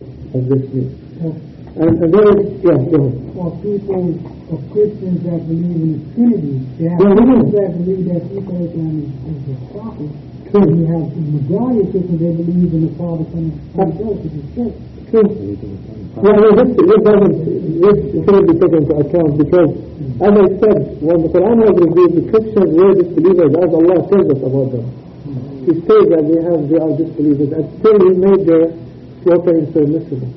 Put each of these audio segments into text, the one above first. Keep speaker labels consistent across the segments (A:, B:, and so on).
A: of this meat. And there is, go ahead.
B: For people of Christians that believe in the Trinity, they have Christians that believe that Isa is the prophet.
A: True.
B: And you have the majority of Christians that believe in the Father, Son, and Holy Ghost, which is church.
A: True. This shouldn't be taken into account because, as I said, when the Quran was revealed, the Christians were disbelievers as Allah tells us about them. He says that they are disbelievers, and still He made their slaughtering permissible.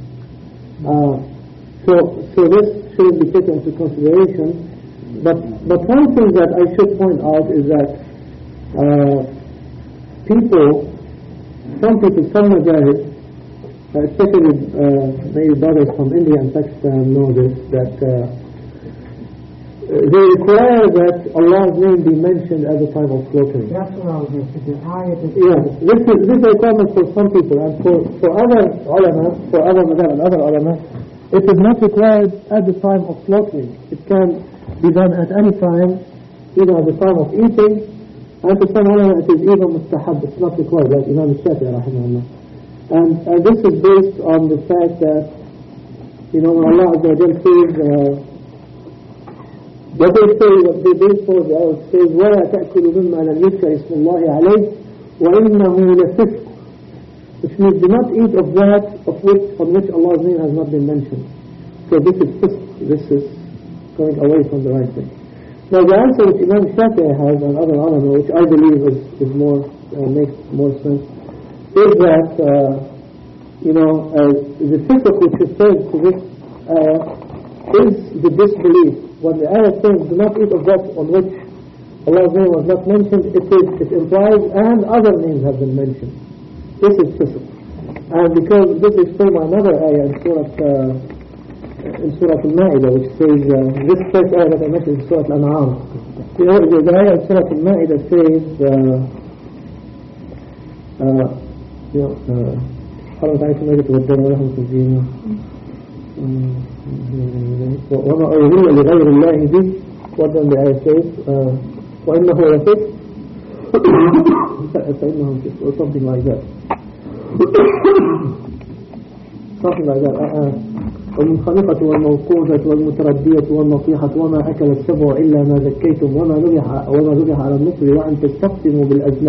A: So this shouldn't be taken into consideration. But one thing that I should point out is that some Mujahid, especially maybe brothers from India and Pakistan know this, that they require that Allah's name be mentioned at the time of slaughtering.
B: That's what I was going to say.
A: This is a requirement for some people, and for other ulama, for other madhab and other ulama, it is not required at the time of slaughtering. It can be done at any time, even at the time of eating, and for some ulama it is even mustahab. It's not required, like Imam Shafi'i rahimahullah. And this is based on the fact that, when Allah Azza wa Jal says, what they base for the ayah says, وَلَا تَأْكُلُوا مِمَّا لَمْ يُذْكَرِ اسْمُ اللَّهِ عَلَيْهِ وَإِنَّهُ لَفِسْقٌ, which means do not eat of that on which Allah's name has not been mentioned. So this is fisq. This is going away from the right thing. Now the answer which Imam Shafi'i has and other ulama, which I believe is more makes more sense, is that the fisq which refers to this is the disbelief. When the ayah says do not eat of that on which Allah's name was not mentioned, it implies and other names have been mentioned. This is fisq. And because this is explained by another ayah in Surah Al-Ma'idah, which says, this first ayah that I mentioned is Surah Al-An'am. The ayah in Surah Al-Ma'idah says, حرمت عليكم ميتة والدم ولحم الخنزير وما أهل لغير الله به والدم بآية says وإنه لفسق فإنهم فسق or something like that. والمنخنقة والموقوذة والمتردية والنطيحة وما أكل السبع إلا ما ذكيتم وما ذبح على النصر وأن تستقسموا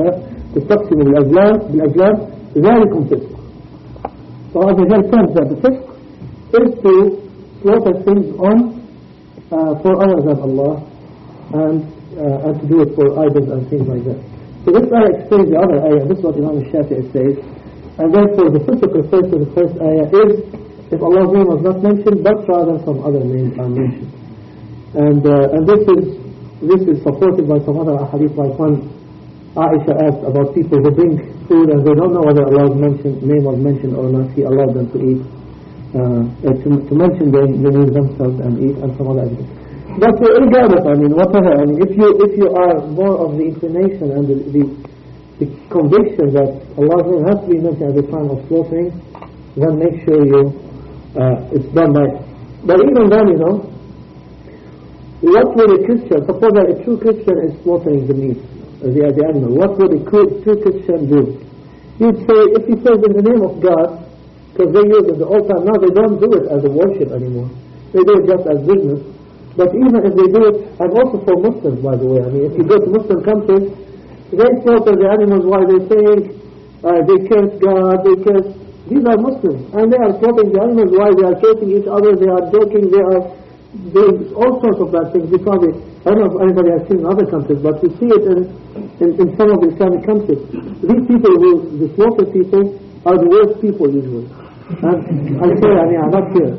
A: بالأزلام ذلكم فسق. So as a result comes that the fisq is to slaughter things for others than Allah and to do it for idols and things like that. So this ayah explains the other ayah. This is what Imam Shafi'i says. And therefore the fisq refers to the first ayah is if Allah's name was not mentioned, but rather some other names are mentioned. And this is supported by some other ahadith, like when Aisha asked about people who bring food and they don't know whether Allah's name was mentioned or not. He allowed them to eat, to mention the names themselves and eat, and some other evidence. But regardless, whatever, if you are more of the inclination and the conviction that Allah's name has to be mentioned at the time of slaughtering, then make sure it's done by. But even then, what would a Christian, suppose that a true Christian is slaughtering the meat, the animal, what would a true Christian do? He'd say, if he says in the name of God, because they use it all the time, now they don't do it as a worship anymore. They do it just as business. But even if they do it, and also for Muslims, by the way, if you go to Muslim countries, they slaughter the animals while they think, they curse God, these are Muslims, and they are slaughtering the animals while they are cursing each other, they are joking, they are doing all sorts of bad things. Because I don't know if anybody has seen in other countries, but we see it in some of the Islamic countries. These people the slaughter people are the worst people usually. And I say, I'm not here.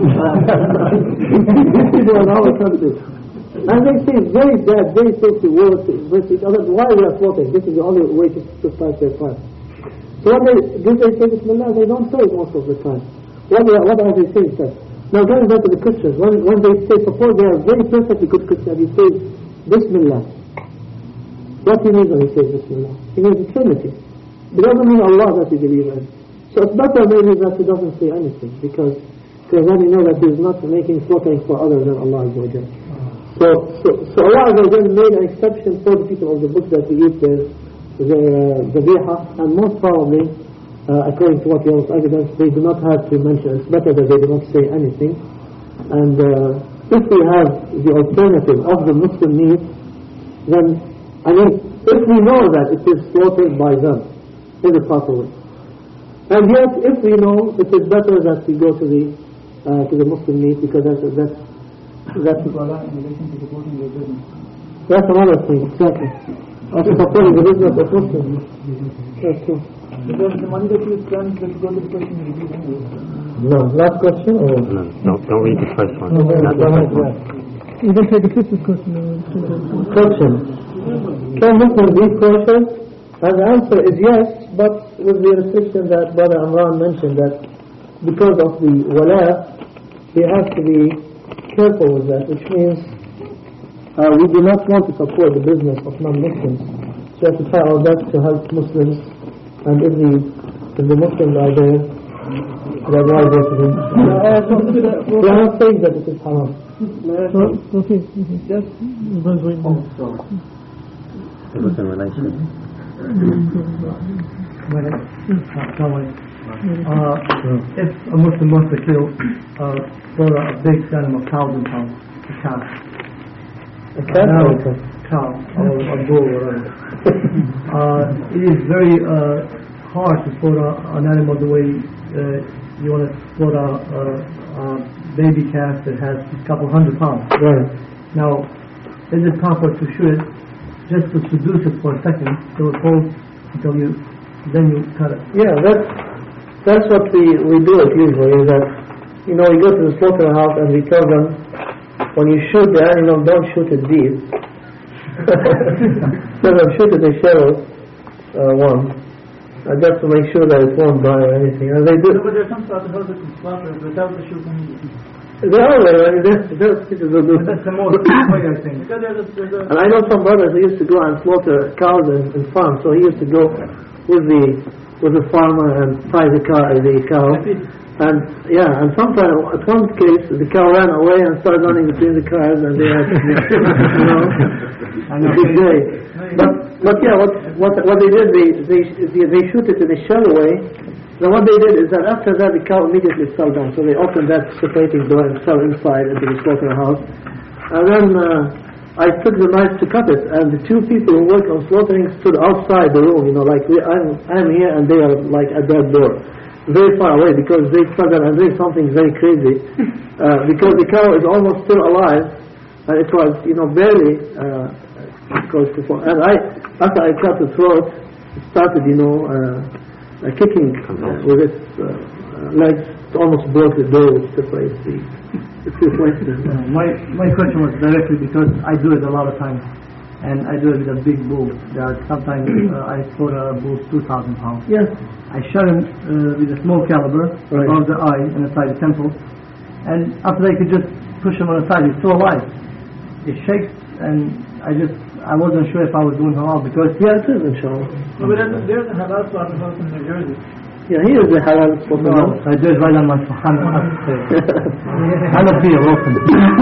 A: These people are in our countries. And they say very bad, very filthy words with each other. Why they are slaughtering? This is the only way to pass their time. So when they say Bismillah, they don't say it most of the time. What are they saying? Now going back to the Christians, when they say, suppose they are very perfectly good Christians, he says Bismillah. What he means when he says Bismillah? He means the Trinity. It doesn't mean Allah that he believes in. So it's better maybe that he doesn't say anything, because then you know that he is not making slaughtering for others than Allah Azza wa Jal. So Allah Azza wa Jal made an exception for the people of the book that we eat their dhabiha, and most probably according to what the evidence, they do not have to mention. It's better that they do not say anything. And if we have the alternative of the Muslim meat, then, I mean, if we know that it is slaughtered by them in the proper way, and yet if we know it is better that we go to the Muslim meat, because that's another thing, exactly. Also supporting the business of Muslims. That's true.
B: Because the money that you spend, let's go to the question you read anyway.
A: No, last question? Or?
C: No, don't read the first one.
B: You can take the Christmas question.
A: Question. Can Muslims be kosher? And the answer is yes, but with the restriction that Brother Amran mentioned, that because of the wala, we have to be careful with that, which means we do not want to support the business of non-Muslims. So we have to try our best to help Muslims, and if the Muslims are there, they are right there to do. We are not saying that it is haram.
B: Okay. Yes.
C: It was in relation.
D: If a Muslim wants to kill a big animal, 1,000 pounds, a calf.
A: A
D: Cow or a bull or whatever. It is very hard to slaughter an animal the way you want to slaughter a baby calf that has a couple hundred pounds.
A: Right.
D: Now, is it proper to shoot it just to seduce it for a second, till it falls, then you cut it?
A: Yeah, that's what we do it usually, is that, we go to the slaughterhouse and we tell them, when you shoot the animal, don't shoot it deep. Tell them, shoot it a shallow one, just to make sure that it won't die or anything. And they do.
B: But there are some slaughterhouses that can slaughter without the shooting.
A: There are, that's
B: the most way, I think.
A: And I know some brothers who used to go and slaughter cows in farms, so he used to go with the farmer and tie the cow. And sometimes at one case the cow ran away and started running between the cars, and they had a big day. But what they did, they shoot it in a shallow way. Then what they did is that after that the cow immediately fell down. So they opened that separating door and fell inside into the slaughterhouse. And then I took the knife to cut it, and the two people who work on slaughtering stood outside the room. I'm here and they are like at that door, very far away, because they thought that I'm doing something very crazy, because the cow is almost still alive, and it was barely close to fall. And after I cut the throat, it started kicking with its legs. It almost broke the door which separates the two places.
D: My question was directly because I do it a lot of times, and I do it with a big bull. Sometimes I slaughter a bull 2,000 pounds.
A: Yes.
D: I shot him with a small caliber above the eye and inside the temple, and after I could just push him on the side, he's still alive. It shakes, and I wasn't sure if I was doing halal because
A: it is inshallah.
B: No, but there's a halal slaughterhouse in New Jersey.
A: Yeah, he is the halal slaughterhouse.
D: I do it right on my I don't feel open.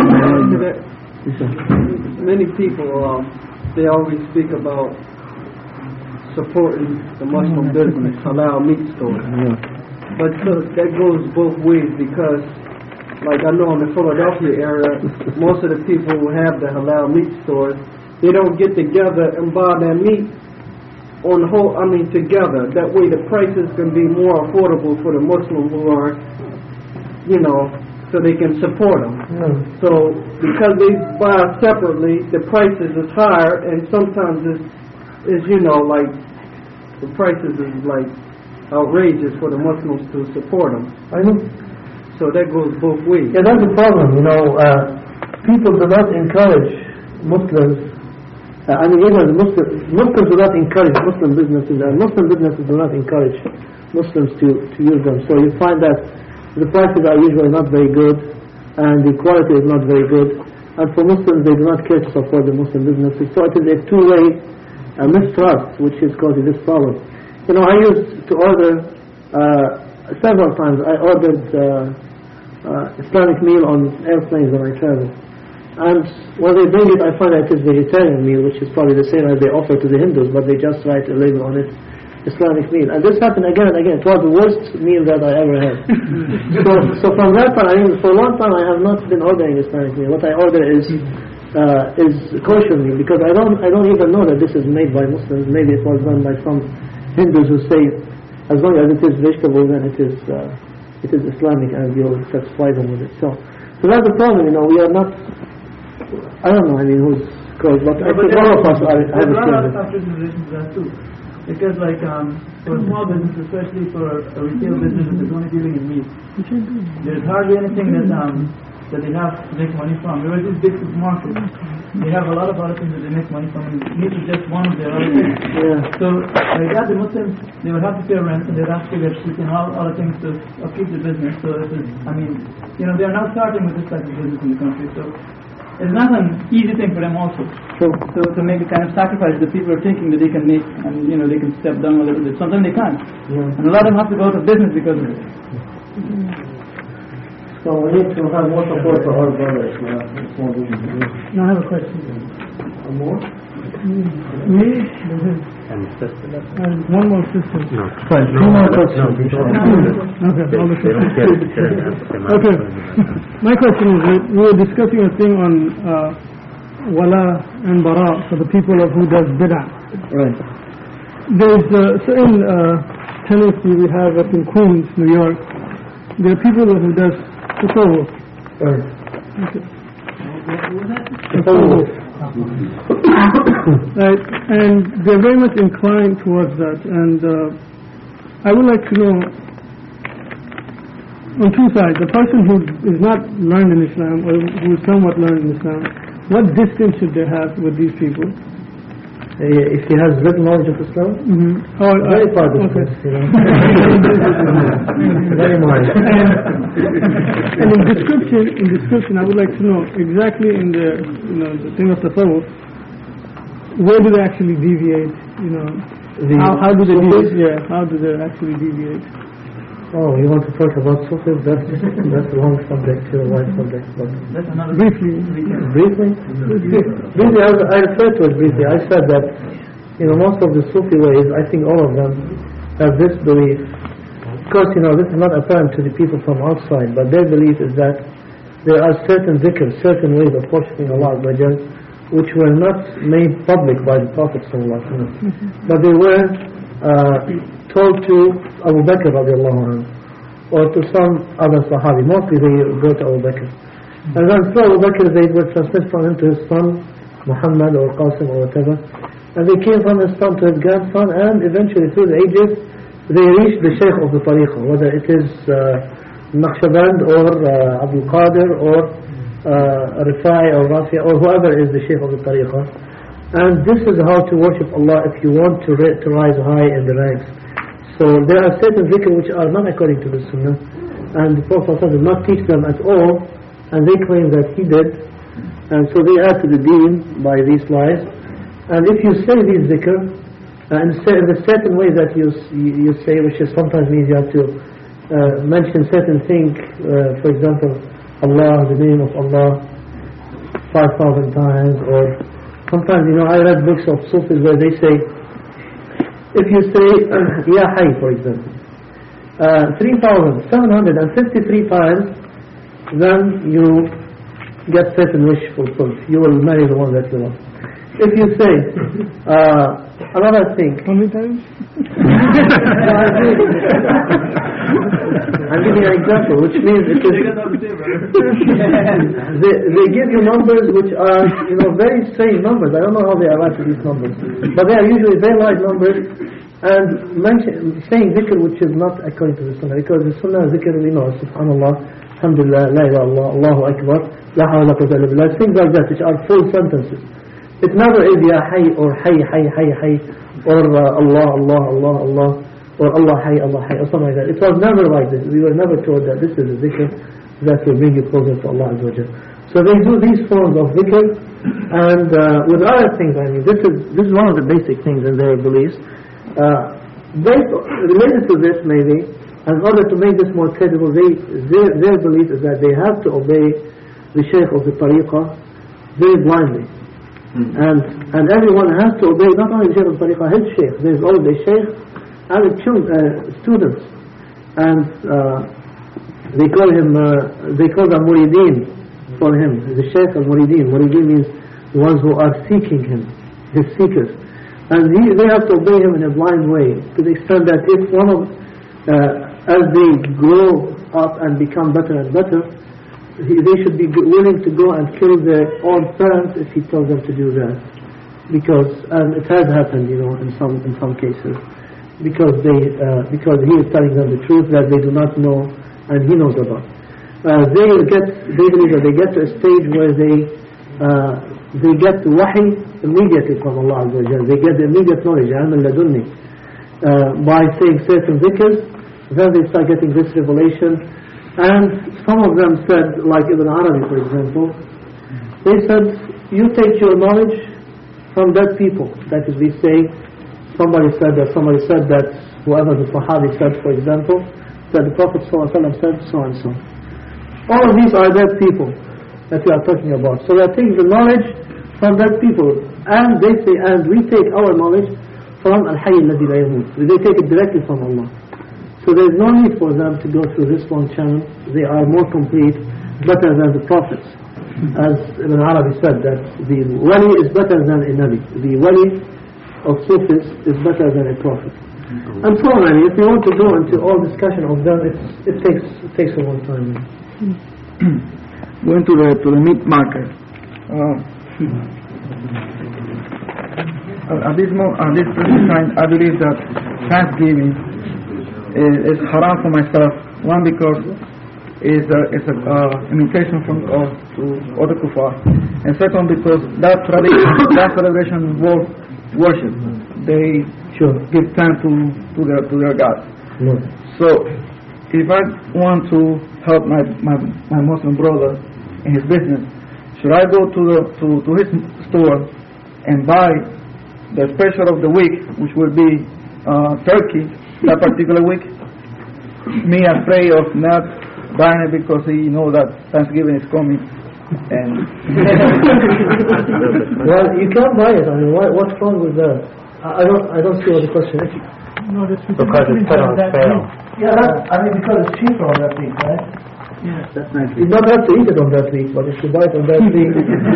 E: Many people, they always speak about supporting the Muslim business, halal meat stores.
A: Yeah.
E: But look, that goes both ways, because like I know in the Philadelphia area, most of the people who have the halal meat stores, they don't get together and buy their meat together. That way the prices can be more affordable for the Muslims who are, so they can support them.
A: Yeah.
E: So because they buy separately, the prices is higher, and sometimes it's like the prices is like outrageous for the Muslims to support them.
A: I know.
E: So that goes both ways.
A: Yeah, that's the problem. People do not encourage Muslims. Even Muslims do not encourage Muslim businesses, and Muslim businesses do not encourage Muslims to use them. So you find that the prices are usually not very good, and the quality is not very good. And for Muslims, they do not care to support the Muslim businesses. So it is a two-way mistrust which is causing this problem. I used to order several times. I ordered Islamic meal on airplanes when I travel. And when they bring it, I find that it's vegetarian meal, which is probably the same as they offer to the Hindus, but they just write a label on it. Islamic meal. And this happened again and again. It was the worst meal that I ever had. so from that time, for a long time I have not been ordering Islamic meal. What I order is kosher meal, because I don't even know that this is made by Muslims. Maybe it was done by some Hindus who say as long as it is vegetable, then it is Islamic, and you'll satisfy them with it. So that's the problem. We are not. I don't know. I mean, who's correct, but I think all of us have a
B: lot of countries in relation to that too. Because for a small business, especially for a retail business that's only dealing in meat, there's hardly anything that they have to make money from. There are these big supermarkets. They have a lot of other things that they make money from, and meat is just one of their other things.
A: Yeah.
B: So like that, the Muslims, they would have to pay rent, and they would have to pay electricity and all other things to upkeep the business. So they are now starting with this type of business in the country. So it's not an easy thing for them also.
A: True.
B: So to make a kind of sacrifice that people are thinking that they can make, and they can step down a little bit. Sometimes they can't.
A: Yeah.
B: And a lot of them have to go out of business because of it.
A: So we need to have more support for our brothers. Small businesses.
B: No, I have a question.
A: More?
B: Me?
C: And sister.
B: One more sister.
C: No.
A: Fine.
C: No,
A: Two more
C: no,
A: questions.
C: they don't
B: Okay, all the
C: they don't get it.
B: Okay. My question is that we were discussing a thing on wala and bara for the people of who does bid'ah.
A: Right.
B: There's certain tendency we have up in Queens, New York. There are people who does tasawwuf.
A: Right.
B: Okay.
A: Tasawwuf.
B: Right, and they're very much inclined towards that. And I would like to know on two sides, the person who is not learned in Islam or who is somewhat learned in Islam, what distance should they have with these people?
A: If he has written knowledge of Islam, very far distance, very much.
B: And in description, I would like to know exactly in the the thing of tasawwuf, where do they actually deviate? How do they deviate? Yeah, how do they actually deviate?
A: Oh, you want to talk about Sufis? That's a long subject, a wide subject. But
B: Briefly.
A: I referred to it briefly. I said that, most of the Sufi ways, I think all of them have this belief. Of course, this is not apparent to the people from outside, but their belief is that there are certain dhikrs, certain ways of worshipping Allah Azza wa Jal, which were not made public by the Prophet ﷺ, but they were told to Abu Bakr radiallahu anhu, or to some other Sahabi. Mostly they go to Abu Bakr. And then through Abu Bakr they would transmit from him to his son Muhammad or Qasim or whatever. And they came from his son to his grandson, and eventually through the ages they reached the Shaykh of the Tariqah, whether it is Naqshband or Abdul Qadir or Rifai or Rafi or whoever is the Shaykh of the Tariqah. And this is how to worship Allah if you want to rise high in the ranks. So there are certain dhikr which are not according to the Sunnah, and the Prophet did not teach them at all, and they claim that he did, and so they add to the deen by these lies. And if you say these dhikr, and in a certain way that you say, which is sometimes means you have to mention certain thing, for example, Allah, the name of Allah, 5,000 times, or sometimes, I read books of Sufis where they say, if you say Ya Hayy, for example, 3,753 times, then you get certain wish fulfilled. You will marry the one that you love. If you say another thing,
B: How many times?
A: I'm giving an example, which means it is they give you numbers which are very strange numbers. I don't know how they arrive at these numbers, but they are usually very large numbers, and saying dhikr which is not according to the Sunnah, because the Sunnah dhikr we know, Subhanallah, Alhamdulillah, La ilaha illallah, Allahu Akbar, La hawla quwwata illa billah, things like that which are full sentences. It never is Ya Hayy or Hayy Hayy Hayy Hayy or Allah Allah Allah Allah or Allah Hayy Allah Hayy or something like that. It was never like this. We were never told that this is a dhikr that will bring you closer to Allah Azza wa Jal. So they do these forms of dhikr, and with other things, this is one of the basic things in their beliefs. Related to this maybe, in order to make this more credible, their belief is that they have to obey the Shaykh of the Tariqah very blindly. And everyone has to obey not only the Shaykh of the Tariqah, his Shaykh. There is always a Shaykh, and students, and they call them murideen for him, the Shaykh al-Murideen. Murideen means the ones who are seeking him, his seekers. And they have to obey him in a blind way, to the extent that if one of, as they grow up and become better and better, they should be willing to go and kill their own parents if he tells them to do that. Because, and it has happened, in some cases, because he is telling them the truth that they do not know and he knows about. They believe that they get to a stage where they get the wahi immediately from Allah Azza wa Jalla. They get the immediate knowledge, ilm al-ladunni, by saying certain dhikrs. Then they start getting this revelation. And some of them said, like Ibn Arabi for example, they said, you take your knowledge from dead people. That is, we say, somebody said that whoever the Sahabi said, for example, that the Prophet ﷺ said so and so. All of these are dead people that we are talking about. So they are taking the knowledge from dead people, and they say, and we take our knowledge from Al-Hayy alladhi la yamut. They take it directly from Allah. So there is no need for them to go through this long channel. They are more complete, better than the prophets. As Ibn Arabi said, that the wali is better than a nabi. The wali of Sufis is better than a prophet. And so many. If you want to go into all discussion of them, it takes a long time.
F: Going to the meat market. At this present time, I believe that Thanksgiving is haram for myself. One, because it's an imitation from to other kuffar, and second, because that celebration involves worship. They give thanks to their God.
A: No.
F: So, if I want to help my Muslim brother in his business, should I go to his store and buy the special of the week, which will be turkey that particular week? Me afraid of not buying it because he knows that Thanksgiving is coming. And
A: well, you can't buy it. I mean, what's wrong with that? I don't see what the question is.
C: No, because it's put on sale.
A: Yeah, because it's cheaper on that week, right?
B: Yeah,
F: that's nice.
A: You don't have to eat it on that week, but if you buy it on that week,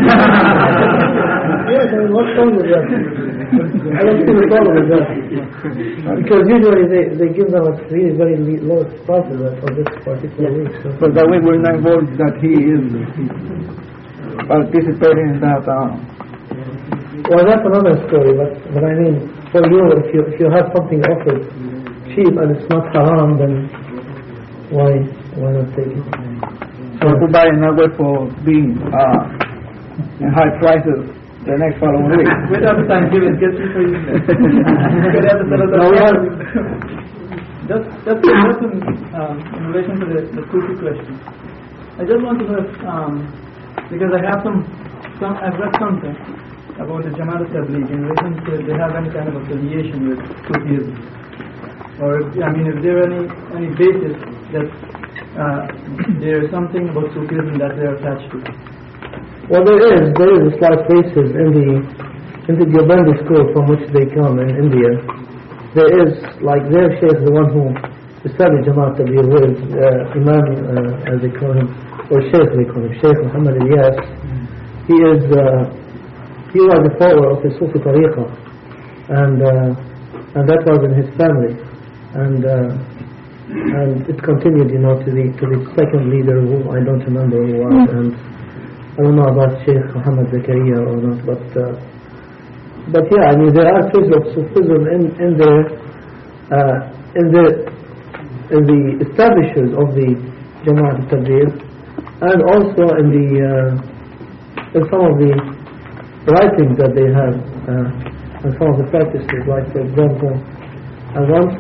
A: yes, I mean, what's wrong with that? I don't see the problem with that. Because usually they give them a really very low prices for this particular week.
F: So that way we're not involved that he is participating in that.
A: Well, that's another story, but I mean, for you, if you have something offered cheap and it's not haram, then why not take it?
F: So to buy it not wait for being in high prices the next following week.
B: Wait after Thanksgiving, get you for you. Just in relation to the Sufi question. I just want to know because I've read something about the Jamaat al-Tabligh in relation to if they have any kind of affiliation with Sufism, or if there any basis that there is something about Sufism that they are attached to.
A: Well, there is a slight basis in the Deobandi school from which they come in India. There is, like their Shaykh, the one who established Jamaat al-Tabligh, who is Imam, as they call him, or Shaykh they call him, Shaykh Muhammad Ilyas. He was a follower of the Sufi Tariqa, and that was in his family, and it continued, to the second leader, who I don't remember who was, and I don't know about Sheikh Muhammad Zakaria or not, but yeah, there are traces of Sufism in the establishers of the Jamaat al-Tabligh, and also in some of the writings that they have, and some of the practices. Like, for example, once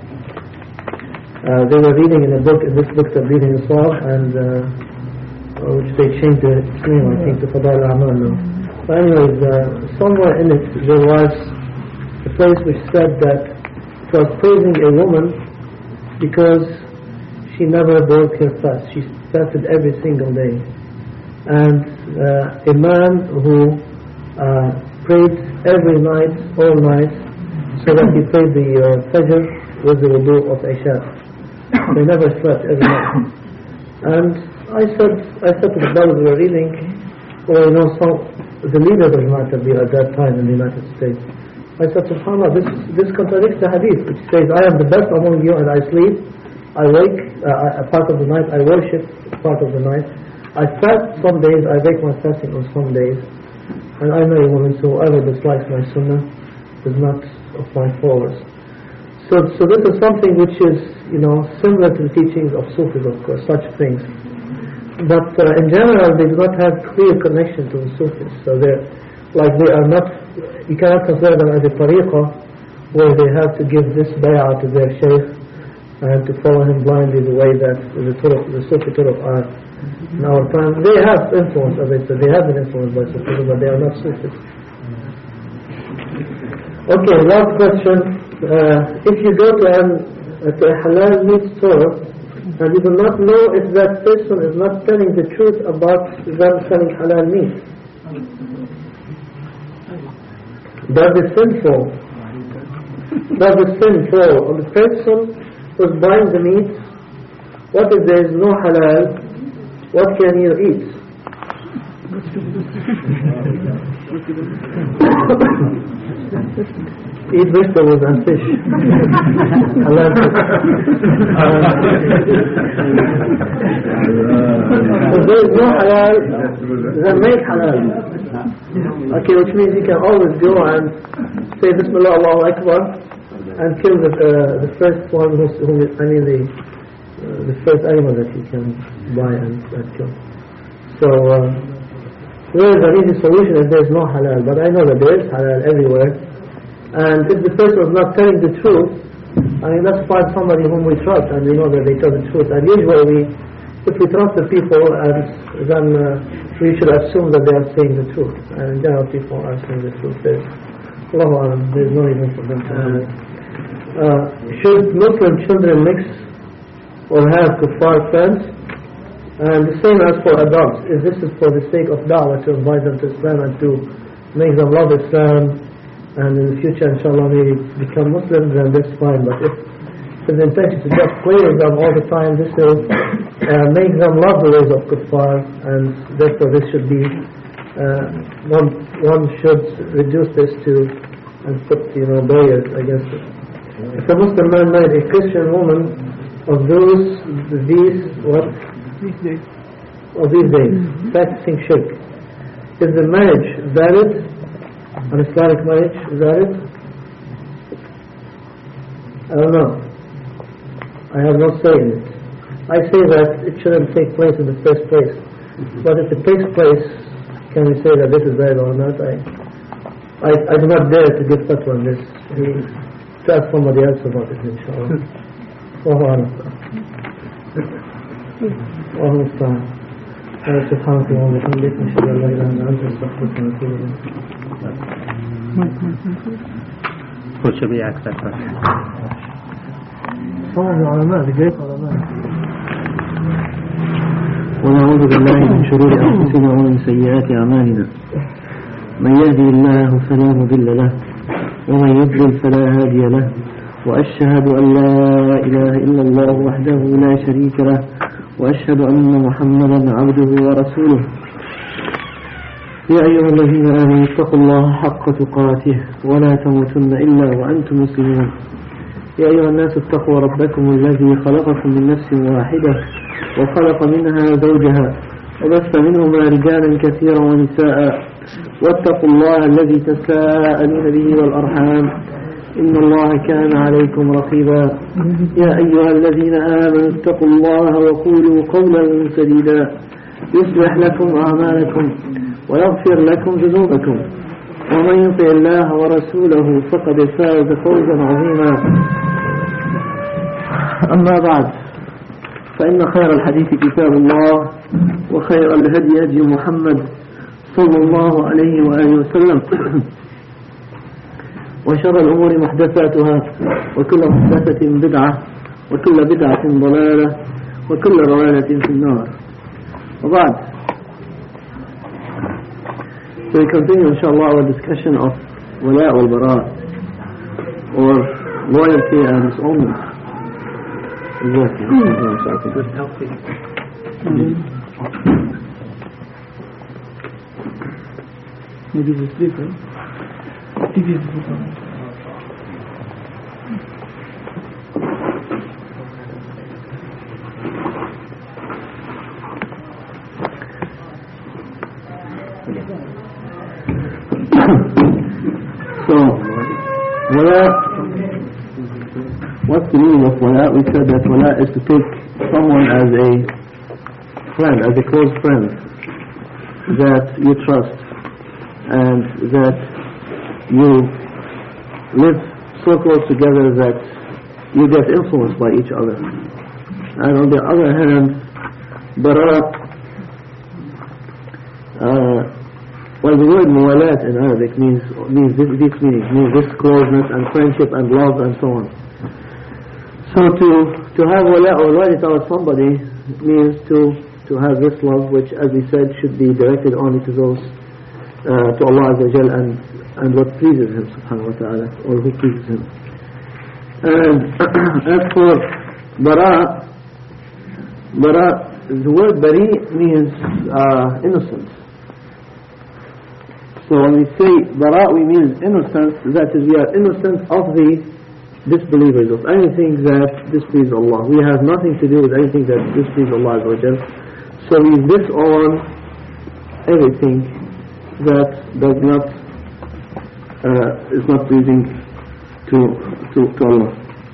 A: they were reading in this book Tabligh al-Nisab, and which they changed the name, I think, to Fadail al-Amal now. But anyways, somewhere in it there was a place which said that it was praising a woman because she never broke her fast. She fasted every single day. And a man who prayed every night, all night, so that he prayed the Fajr with the wudu of Isha. They never slept every night. And I said to the brothers who were reading, well, the leader of Jamaat Tabligh at that time in the United States, I said, SubhanAllah, this contradicts the hadith, which says, I am the best among you and I sleep, I wake a part of the night, I worship part of the night, I fast some days, I break my fasting on some days, and I know a woman, so whoever dislikes my sunnah is not of my followers. So this is something which is, similar to the teachings of Sufis, of course, such things. But in general, they do not have clear connection to the Sufis. So they are not, you cannot consider them as a tariqah where they have to give this bay'ah to their shaykh and to follow him blindly the way that the Sufi turuq are in our time. They have influence, as I said, they have been influenced by Sufis, but they are not Sufis. Okay, last question. If you go to a halal meat store and you do not know if that person is not telling the truth about them selling halal meat, does the sin fall? Does the sin fall on the person who's buying the meat? What if there is no halal? What can you eat? Eat vegetables and fish. Halal fish. If there is no halal, then make halal. Okay, which means you can always go and say Bismillah Allahu Akbar and kill the first one the first animal that you can buy and kill. So there is an easy solution if there is no halal, but I know that there is halal everywhere. And if the person is not telling the truth, let's find somebody whom we trust and we know that they tell the truth. And usually, if we trust the people, then we should assume that they are saying the truth. And in general, people are saying the truth. There is no reason for them to know. Should Muslim children mix or have kuffar friends? And the same as for adults. If this is for the sake of da'wah, to invite them to Islam and to make them love Islam, and in the future, inshallah, maybe become Muslims, then that's fine. But if the intention to just play with them all the time, this will make them love the ways of kuffar, and therefore this should be, one should reduce this to, and put, barriers against it. If a Muslim man married a Christian woman of these days, practicing shirk, is the marriage valid? An Islamic marriage, is that it? I don't know. I have no say in it. I say that it shouldn't take place in the first place. But if it takes place, can we say that this is valid or not? I do not dare to give fatwa on this. To ask somebody else about it, inshallah. Allahu Akbar. سبحانك اللهم وبحمدك نشهد ان لا اله الا انت نستغفرك ونتوب اليك.
C: خش بيه أكثر
A: ونعوذ بالله من شرور أنفسنا ومن سيئات أعمالنا. من يهدي الله فلا مضل له ومن يضلل فلا هادي له، وأشهد أن لا إله إلا الله وحده لا شريك له، وأشهد أن محمدا عبده ورسوله. يا أيها الذين آمنوا اتقوا الله حق تقاته ولا تموتن إلا وأنتم مسلمون. يا أيها الناس اتقوا ربكم الذي خلقكم من نفس واحدة وخلق منها زوجها وبث منهما رجالا كثيرا ونساء، واتقوا الله الذي تساءلون به والأرحام إن الله كان عليكم رقيبا. يا أيها الذين آمنوا اتقوا الله وقولوا قولا سديدا يصلح لكم أعمالكم ويغفر لكم ذنوبكم، ومن يطع الله ورسوله فقد فاز فوزا عظيما. أما بعد، فإن خير الحديث كتاب الله، وخير الهدي هدي محمد صلى الله عليه وآله وسلم، وشر الأمور محدثاتها، وكل محدثة بدعة، وكل بدعة ضلالة، وكل ضلالة في النار. وبعد. So we continue inshallah our discussion of wala wal bara, or loyalty and disownment. Exactly.
C: Good, healthy.
E: Maybe it's different. I think it's different.
A: So, what's the meaning of wala? We said that wala is to take someone as a friend, as a close friend that you trust and that you live so close together that you get influenced by each other. And on the other hand, bara, well, the word muwalat in Arabic means this meaning, means this closeness and friendship and love and so on. So to have wala or wali towards somebody means to have this love, which, as we said, should be directed only to those to Allah Azza wa Jal and what pleases Him Subhanahu wa Taala, or who pleases Him. And as for bara, the word bari means innocent. So when we say bara, we mean innocence, that is, we are innocent of the disbelievers, of anything that displeases Allah. We have nothing to do with anything that displeases Allah Azza wa Jal. So we disown everything that does not is not pleasing to Allah.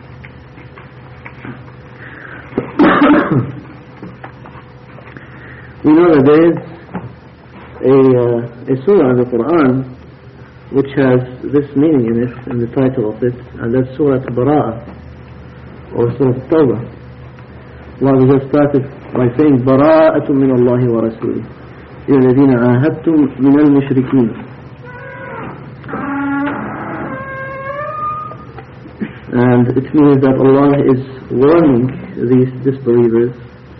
A: We know that there is a surah in the Quran which has this meaning in it, in the title of it, and that's Surah Bara'ah, or Surah Tawbah. Allah just started by saying, Bara'atun min Allahi wa Rasulih, ya alladhina ahadtum min al-mushrikeen. And it means that Allah is warning these disbelievers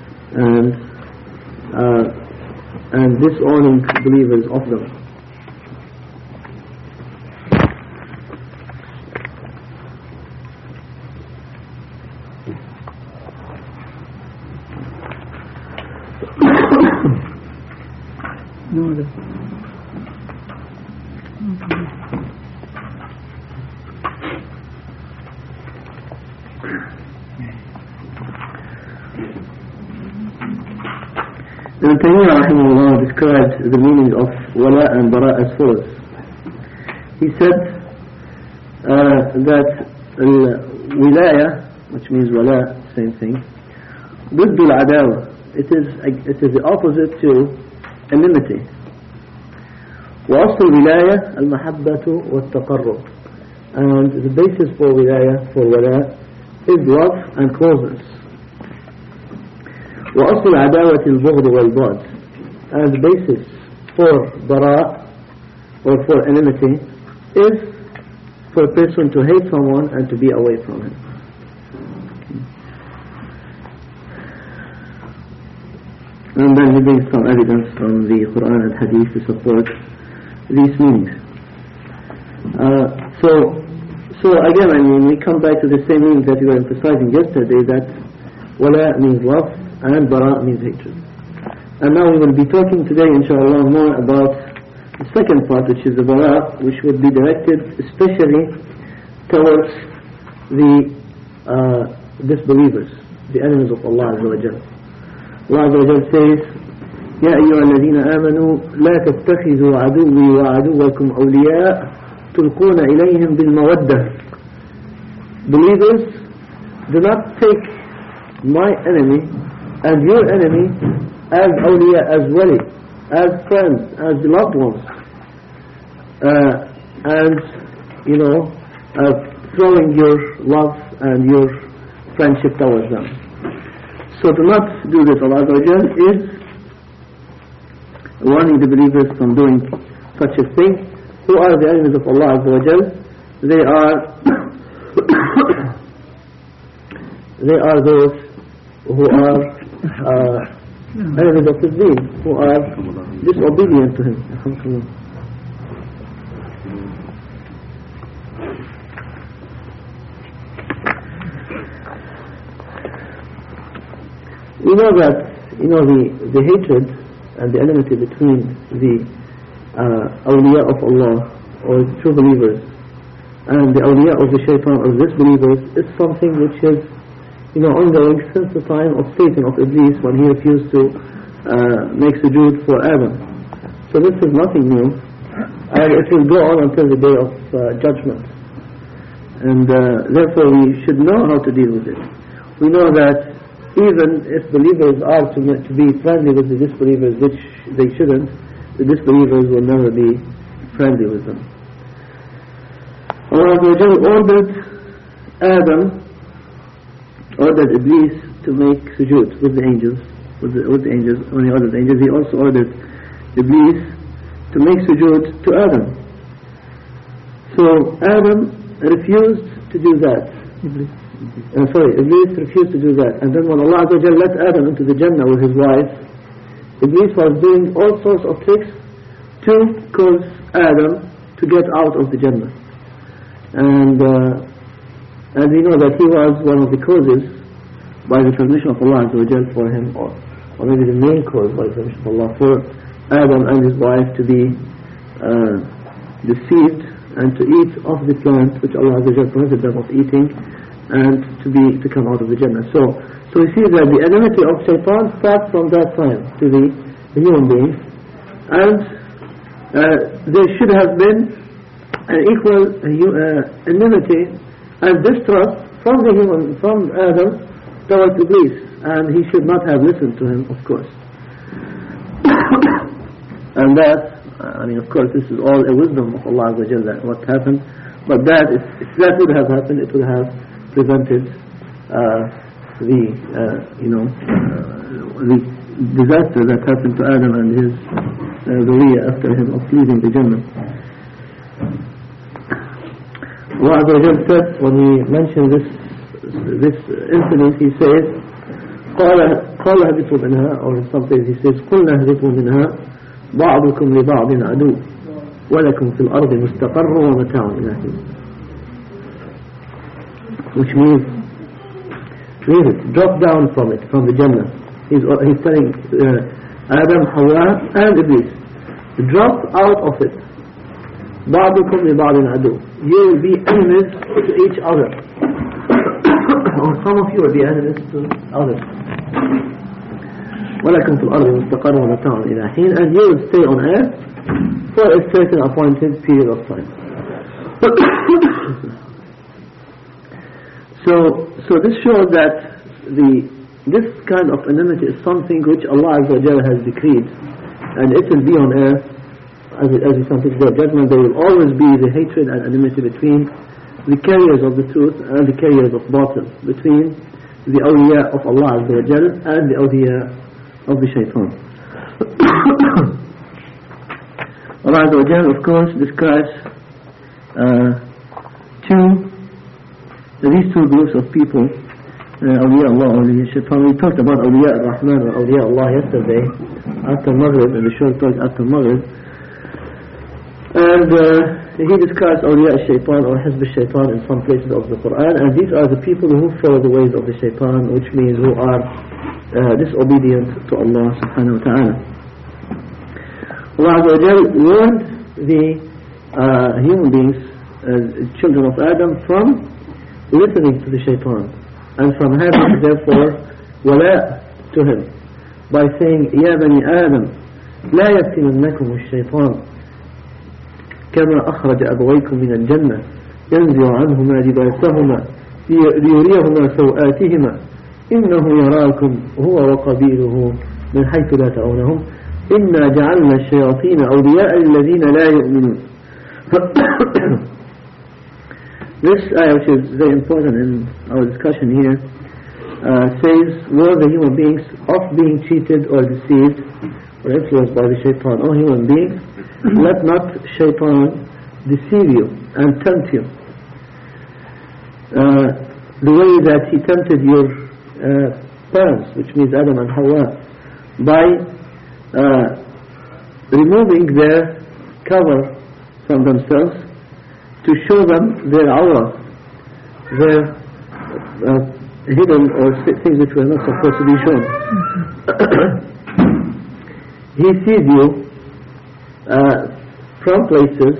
A: and disowning believers of them. Ibn Taymiyyah rahimahullah described the meaning of wala and bara as follows. He said that wilaya, which means wala, same thing, ضد العداوة, it is the opposite to enmity. وأصل الولاية المحبة والتقرب, and the basis for wilaya, for wala, is love and closeness. وأصل العداوة البغض والبعد, and the basis for bara, or for enmity, is for a person to hate someone and to be away from him. And then he brings some evidence from the Quran and Hadith to support these meanings. So again, I mean, we come back to the same meaning that we were emphasizing yesterday, that wala means love and bara means hatred. And now we will be talking today, inshallah, more about the second part, which is the bara, which would be directed especially towards the disbelievers, the enemies of Allah Azza wa Jal. Allah Azza wa Jal says, يا أيها الذين آمنوا لا تتخذوا عدوي وعدوكم أولياء تلقون إليهم بالمودة. Believers, do not take my enemy and your enemy as awliya, as wali, as friends, as beloved ones, and throwing your love and your friendship towards them. So to not do this, Allah Azza wa Jal is warning the believers from doing such a thing. Who are the enemies of Allah Azza wa Jal? They are those who are enemies of His deen, who are disobedient to Him. we know that the hatred and the enmity between the awliya of Allah or true believers and the awliya of the shaitan or disbelievers is something which is ongoing since the time of Satan, of Iblis, when he refused to make sujood for Adam. So this is nothing new, and it will go on until the day of judgment. And therefore we should know how to deal with it. We know that even if believers are to be friendly with the disbelievers, which they shouldn't, the disbelievers will never be friendly with them. Allah ordered Iblis to make sujood with the angels. When he ordered the angels, he also ordered Iblis to make sujood to Adam. So Adam refused to do that. Iblis refused to do that. And then when Allah let Adam into the Jannah with his wife, Iblis was doing all sorts of tricks to cause Adam to get out of the Jannah. And we know that he was one of the causes by the permission of Allah for him, or maybe the main cause by the permission of Allah, for Adam and his wife to be deceived and to eat of the plant which Allah permitted them of eating, and to come out of the Jannah. So we see that the enmity of Shaitan starts from that time to the human beings, and there should have been an equal enmity and distrust from Adam towards Iblis, and he should not have listened to him, of course. And that, of course, this is all a wisdom of Allah Azza wa Jalla, what happened. But that, if that would have happened, it would have prevented the disaster that happened to Adam and his dhurriyyah after him of leaving the Jannah. Allah Azza wa Jalla said, when he mentioned this incident, he says, قال اهبطوا منها, or in some places he says, قلنا اهبطوا منها بعضكم لبعض عدو ولكم في الأرض مستقر ومتاع إلى حين. Which means, read it, drop down from the Jannah. He's telling Adam, Hawa and Iblis, drop out of it. بعضكم لبعض عدو. You will be enemies to each other. Or some of you will be enemies to others. ولكم في الأرض مستقر ومتاع إلى حين, and you will stay on earth for a certain appointed period of time. So this shows that this kind of enmity is something which Allah Azza wa Jalla has decreed, and it will be on earth as we come to the judgment. There will always be the hatred and enmity between the carriers of the truth and the carriers of batil, between the awliya of Allah Azza wa Jalla and the awliya of the shaitan. Allah Azza wa Jalla, of course, describes these two groups of people, awliya Allah and awliya shaitan. We talked about awliya ar-Rahman and awliya Allah yesterday after Maghrib, in the short talk after Maghrib, and he describes awliya al-shaitan or hizb al-shaitan in some places of the Quran, and these are the people who follow the ways of the shaitan, which means who are disobedient to Allah subhanahu wa ta'ala. Allah Azza wa Jal warned the human beings, children of Adam, from listening to the shaitan and from having therefore wala to him by saying, يا بني آدم لا يفتننكم الشيطان كما أخرج أبويكم من الجنة ينزع عنهما لباسهما ليريهما سوآتهما إنه يراكم هو وقبيله من حيث لا ترونهم إنا جعلنا الشياطين أولياء الذين لا يؤمنون. This ayah, which is very important in our discussion here, says, were the human beings of being cheated or deceived or influenced by the shaitan? O human beings, let not shaitan deceive you and tempt you the way that he tempted your parents, which means Adam and Hawa, by removing their cover from themselves to show them their aura, their hidden or things which were not supposed to be shown. He sees you from places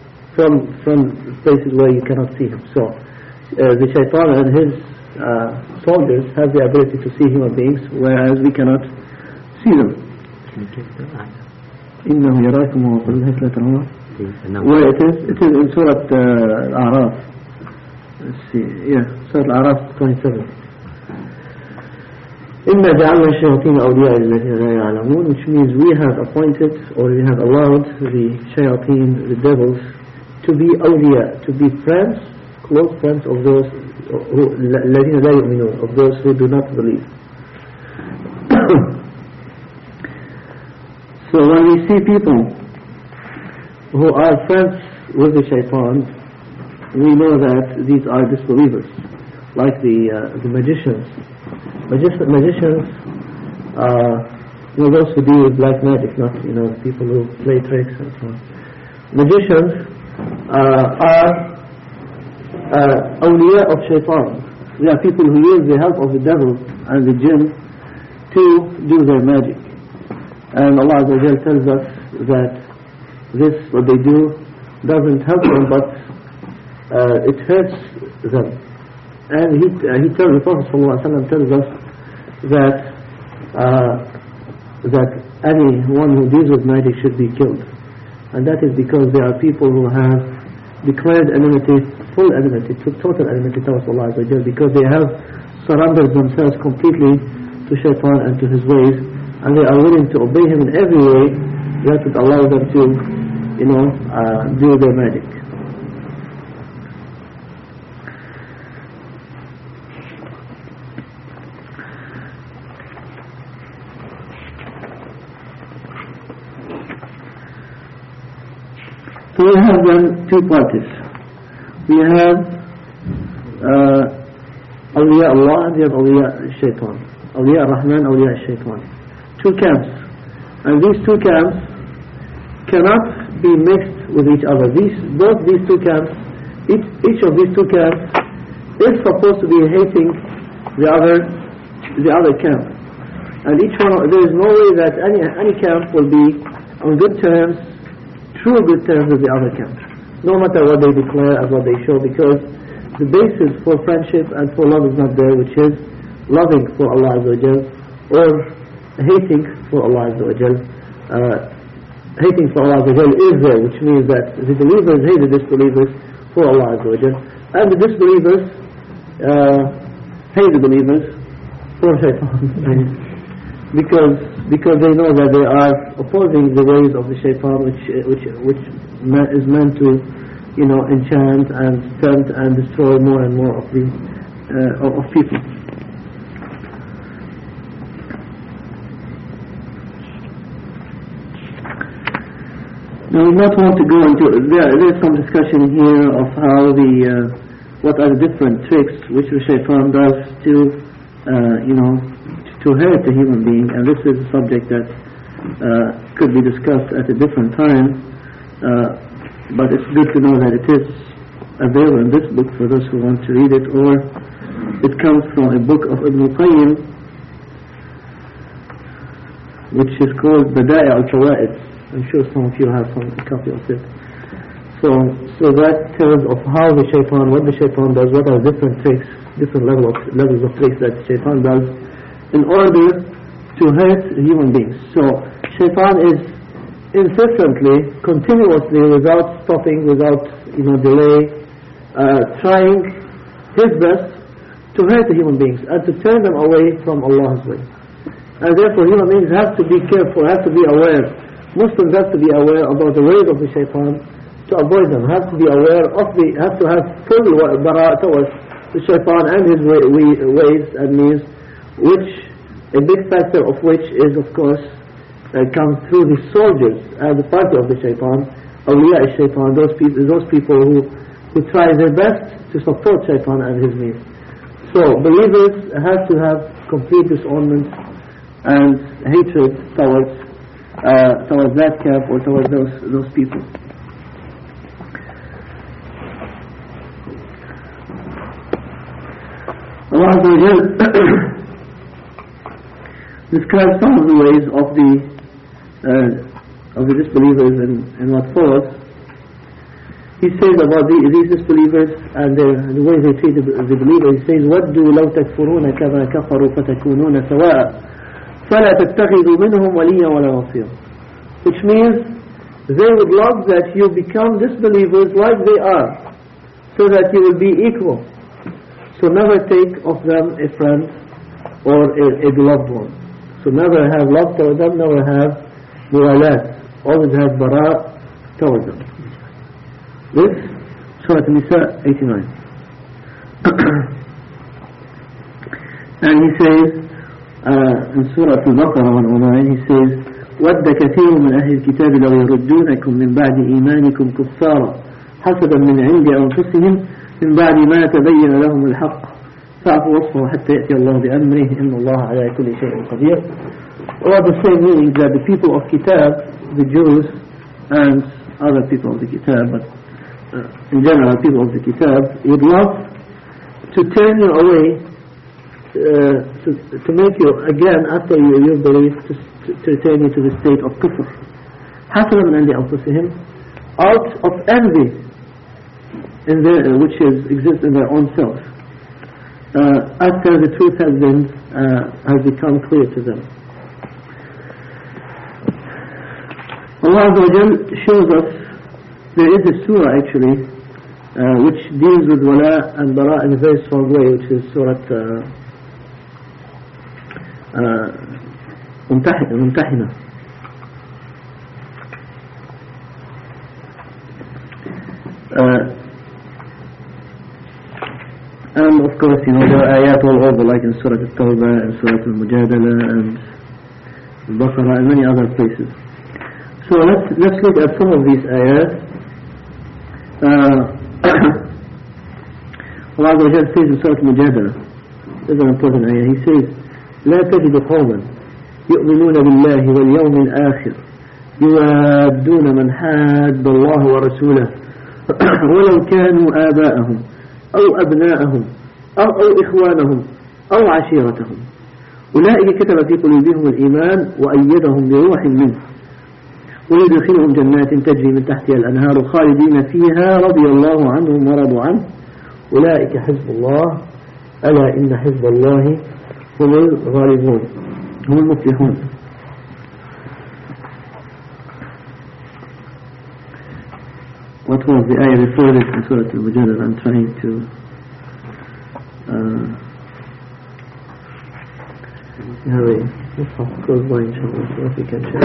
A: where you cannot see him. So the shaitan and his soldiers have the ability to see human beings, whereas we cannot see them. إنه يراكم وقبله لا ترونه. Where it is in Surah Al-A'raf. Let's see, Surah Al-A'raf 27. إِنَّا جَعَلْنَا الشَّيَاطِينَ أَوْلِيَاءَ الَّذِينَ لَا يَعْلَمُونَ, which means we have appointed or we have allowed the shayateen, the devils, to be awliya, to be friends, close friends of those الَّذِينَ لَا يُؤْمِنُونَ, of those who do not believe. So when we see people who are friends with the shaitan, we know that these are disbelievers, like the magicians. Magicians, those who deal with black magic, not people who play tricks and so on. Magicians are awliya of shaitan. They are people who use the help of the devil and the jinn to do their magic. And Allah Azza wa Jal tells us that this, what they do, doesn't help them, but it hurts them. And he tells, the Prophet ﷺ tells us that anyone who deals with magic should be killed. And that is because there are people who have declared enmity, full enmity, total enmity towards Allah Azza wa Jal, because they have surrendered themselves completely to shaitan and to his ways, and they are willing to obey him in every way that would allow them to, do their magic. So we have then two parties. We have awliya Allah and we have awliya shaitan. Awliya Rahman, awliya shaitan. Two camps. And these two camps cannot be mixed with each other. Both these two camps, each of these two camps is supposed to be hating the other camp. And each one, there is no way that any camp will be on good terms, true good terms with the other camp, no matter what they declare and what they show, because the basis for friendship and for love is not there, which is loving for Allah Azza wa Jal or hating for Allah Azza wa Jal. Hating for Allah Azza wa Jal is there, which means that the believers hate the disbelievers for Allah Azza wa Jal, and the disbelievers hate the believers for shaitan. Because they know that they are opposing the ways of the shaitan, which is meant to, enchant and tempt and destroy more and more of people. Now we not want to go into there's some discussion here of how what are the different tricks which the shaitan does to hurt a human being, and this is a subject that could be discussed at a different time, but it's good to know that it is available in this book for those who want to read it, or it comes from a book of Ibn Qayyim which is called Bada'i al-Fawaid. I'm sure some of you have a copy of it. So that tells of how the shaitan, what the shaitan does, what are different tricks, different levels of tricks that the shaitan does in order to hurt human beings. So shaitan is incessantly, continuously, without stopping, without delay, trying his best to hurt the human beings and to turn them away from Allah's way. And therefore human beings have to be careful, have to be aware. Muslims have to be aware about the ways of the shaitan, to avoid them, have to be aware of have to have full bara towards the shaitan and his ways and means, which a big factor of which is, of course, comes through the soldiers and the party of the shaitan, awliya shaitan, those people who try their best to support shaitan and his means. So believers have to have complete disownment and hatred towards that camp or towards those people. Allah Azza wa Jal describes some of the ways of the disbelievers and what follows. He says about these disbelievers and the way they treat the believers. He says, وَدُّوا لَوْ تَكْفُرُونَ كَمَا كَفَرُوا فَتَكُونُونَ سَوَاءً فَلَا تَتَّخِذُوا مِنْهُمْ وَلِيًّا وَلَا نَصِيرًا. Which means they would love that you become disbelievers like they are, so that you will be equal. So never take of them a friend or a beloved one. So never have love toward them, never have muwalat. Always have bara toward them. This, Surah An-Nisa 89. And he says, in Surah Al-Baqarah 109, he says, وَدَّ كَثِيرٌ مِنْ أَهْلِ الْكِتَابِ لَوْ يَرُدُّونَكُمْ مِنْ بَعْدِ إِيمَانِكُمْ كُفَّارًا حَسَدًا مِنْ عِنْدِ أَنفُسِهِمْ مِنْ بَعْدِ مَا تَبَيَّنَ لَهُمُ الْحَقُّ فَاعْفُوا وَاصْفَحُوا حَتَّى يَأْتِيَ اللَّهُ بِأَمْرِهِ إِنَّ اللَّهَ عَلَى كُلِّ شَيْءٍ قَدِيرٌ. Or the same meaning that the people of Kitab, the Jews and other people of the Kitab, but in general people of the Kitab, would love to turn you away, to make you again after you believe, to return you to the state of kufr, حَسَنًا مِنْ عِنْدِ أَنفُسِهِمْ, out of envy which exists in their own self, after the truth has become clear to them. Allah Azza wa Jal shows us there is a surah actually which deals with wala and bara in a very strong way, which is Surah Mumtahina. And of course, there are ayat all over, like in Surah Al-Tawbah and Surah Al-Mujadala and Al-Baqarah and many other places. So let's look at some of these ayat. Allah Azza wa Jalla says in Surah Al-Mujadala, this is an important ayah, He says, لا تجد قوما يؤمنون بالله واليوم الآخر يوادون من حاد الله ورسوله ولو كانوا آباءهم أو أبناءهم أو إخوانهم أو عشيرتهم أولئك كتب في قلوبهم الإيمان وأيدهم بروح منه ويدخلهم جنات تجري من تحتها الأنهار خالدين فيها رضي الله عنهم ورضوا عنه أولئك حزب الله ألا إن حزب الله هم الغالبون هم المفلحون. What was the ayah before this in Surah Al-Mujadala? I'm trying to have a close by inshallah, so if we can check.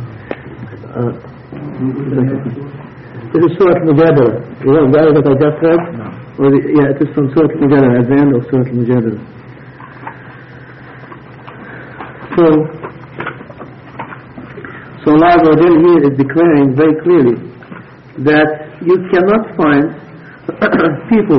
A: This is Surah Al-Mujadala. You know the ayah that I just read? No. Yeah, it is from Surah Al-Mujadala, at the end of Surah Al-Mujadala. So Allah Azza wa Jalla here is declaring very clearly that you cannot find people,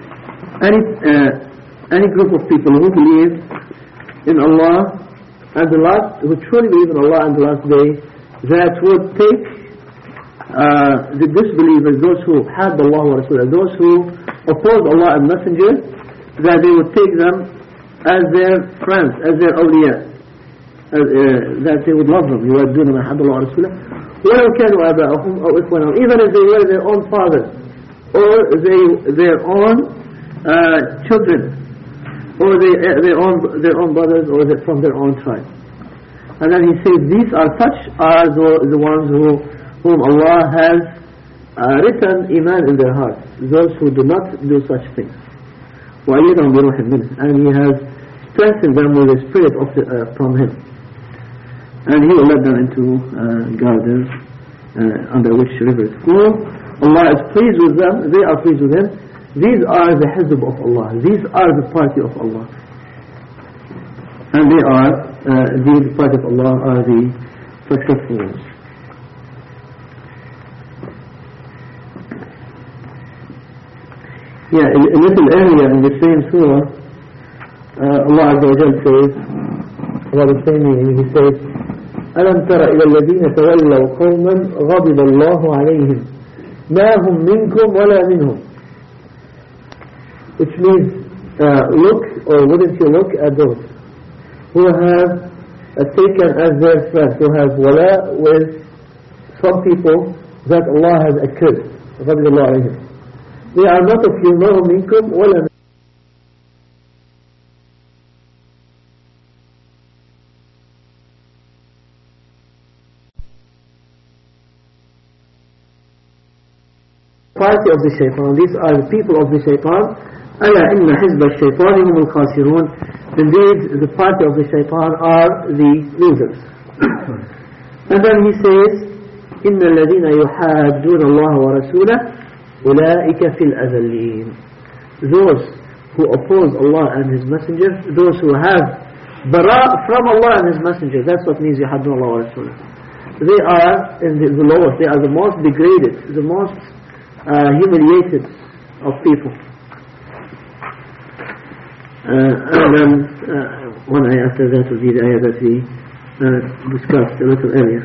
A: any group of people who believe in Allah and who truly believe in Allah and the last day, that would take the disbelievers, those who had Allah wa Rasulah, those who oppose Allah and Messenger, that they would take them as their friends, as their awliya, that they would love them. يُوَدُّونَ مَنْ حَدَّ اللَّهَ وَرَسُولَهُ وَلَوْ كَانُوا آبَاءَهُمْ أَوْ إِخْوَانَهُمْ, even if they were their own fathers or their own children, or their own brothers, or from their own tribe. And then he says these are the ones whom Allah has written iman in their hearts, those who do not do such things. وَأَيَّدَهُمْ بِرُوحٍ مِّنْهِ, and He has strengthened them with a spirit from Him. And He will let them into gardens under which rivers flow. Allah is pleased with them, they are pleased with Him. These are the hizb of Allah, these are the party of Allah. And these party of Allah are the successful ones. Yeah, a little earlier in the same surah, Allah Azza wa Jalla says, about the same meaning, He says, أَلَمْ تَرَ إِلَى الَّذِينَ تَوَلَّوْا قَوْمًا غَضِبَ اللَّهُ عَلَيْهِمْ مَا هُمْ مِنْكُمْ وَلَا مِنْهُمْ. Which means, look, or wouldn't you look at those who have taken as their friends, who have wala with some people that Allah has accursed. غضب الله عليهم. They are not of you, no minkum, ولا party of the shaitan. These are the people of the shaitan. ألا إن حزب الشيطان هم الخاسرون. Indeed, the party of the shaitan are the losers. And then he says, إن الذين يحادون الله ورسوله أولئك في الأذلين. Those who oppose Allah and His Messenger, those who have bara from Allah and His Messenger, that's what means يحادون الله ورسوله. They are in the lowest, they are the most degraded, the most humiliated of people. And then one ayah after that will be the ayah that we discussed a little earlier.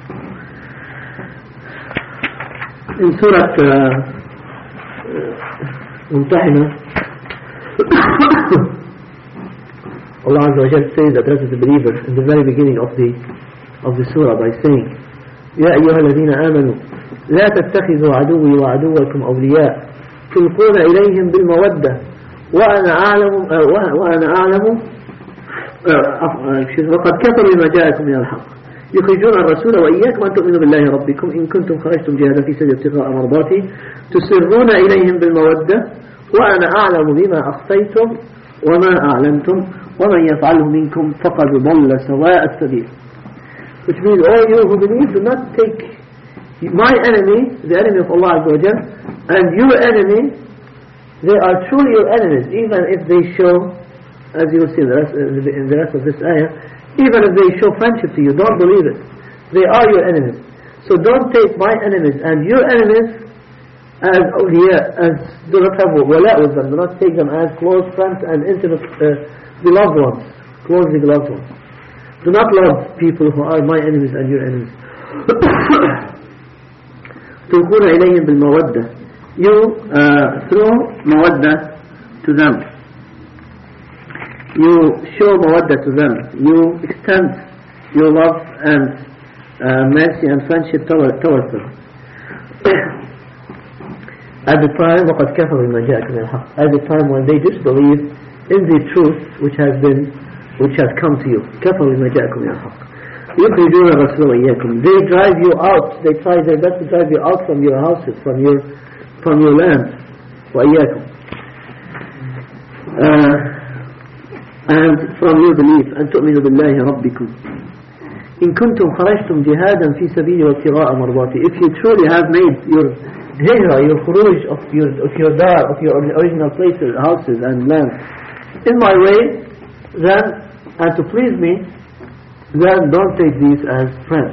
A: In Surah Mumtahina, Allah Azza wa Jalla says, addresses the believers in the very beginning of the surah by saying, يا أيها الذين آمنوا لا تتخذوا عدوي وعدوكم أولياء تلقون إليهم بالمودة وأنا أعلم وقد كفروا بما جاءكم من الحق يخرجون الرسول وإياكم أن تؤمنوا بالله ربكم إن كنتم خرجتم جهادا في سبيل ابتغاء مرضاتي تسرون إليهم بالمودة وأنا أعلم بما أخفيتم وما أعلنتم ومن يفعله منكم فقد ضل سواء السبيل. Which means all you who believe, do not take my enemy, the enemy of Allah Azza wa Jal, and your enemy, they are truly your enemies, even if they show, as you will see in the rest of this ayah, even if they show friendship to you, don't believe it. They are your enemies. So don't take my enemies and your enemies as awliya, as do not have wala with them, do not take them as close friends and intimate beloved ones, closely beloved ones. Do not love people who are my enemies and your enemies. تلقون إليهم بالمودة. You throw mawadda to them. You show mawadda to them. You extend your love and mercy and friendship towards them. At the time وقد كفروا بما جاءكم من الحق. At the time when they disbelieve in the truth which has come to you. كفروا بما جاءكم من الحق. يخرجون الرسول وإياكم. They drive you out. They try their best to drive you out from your houses, from your land. وإياكم. And from your belief. أن تؤمنوا بالله ربكم. إن كنتم خرجتم جهادا في سبيل وابتغاء مرضاتي. If you truly have made your hijrah, your khuruj of your dar, of your original places, houses and land in my way, then, and to please me, then don't take these as friends.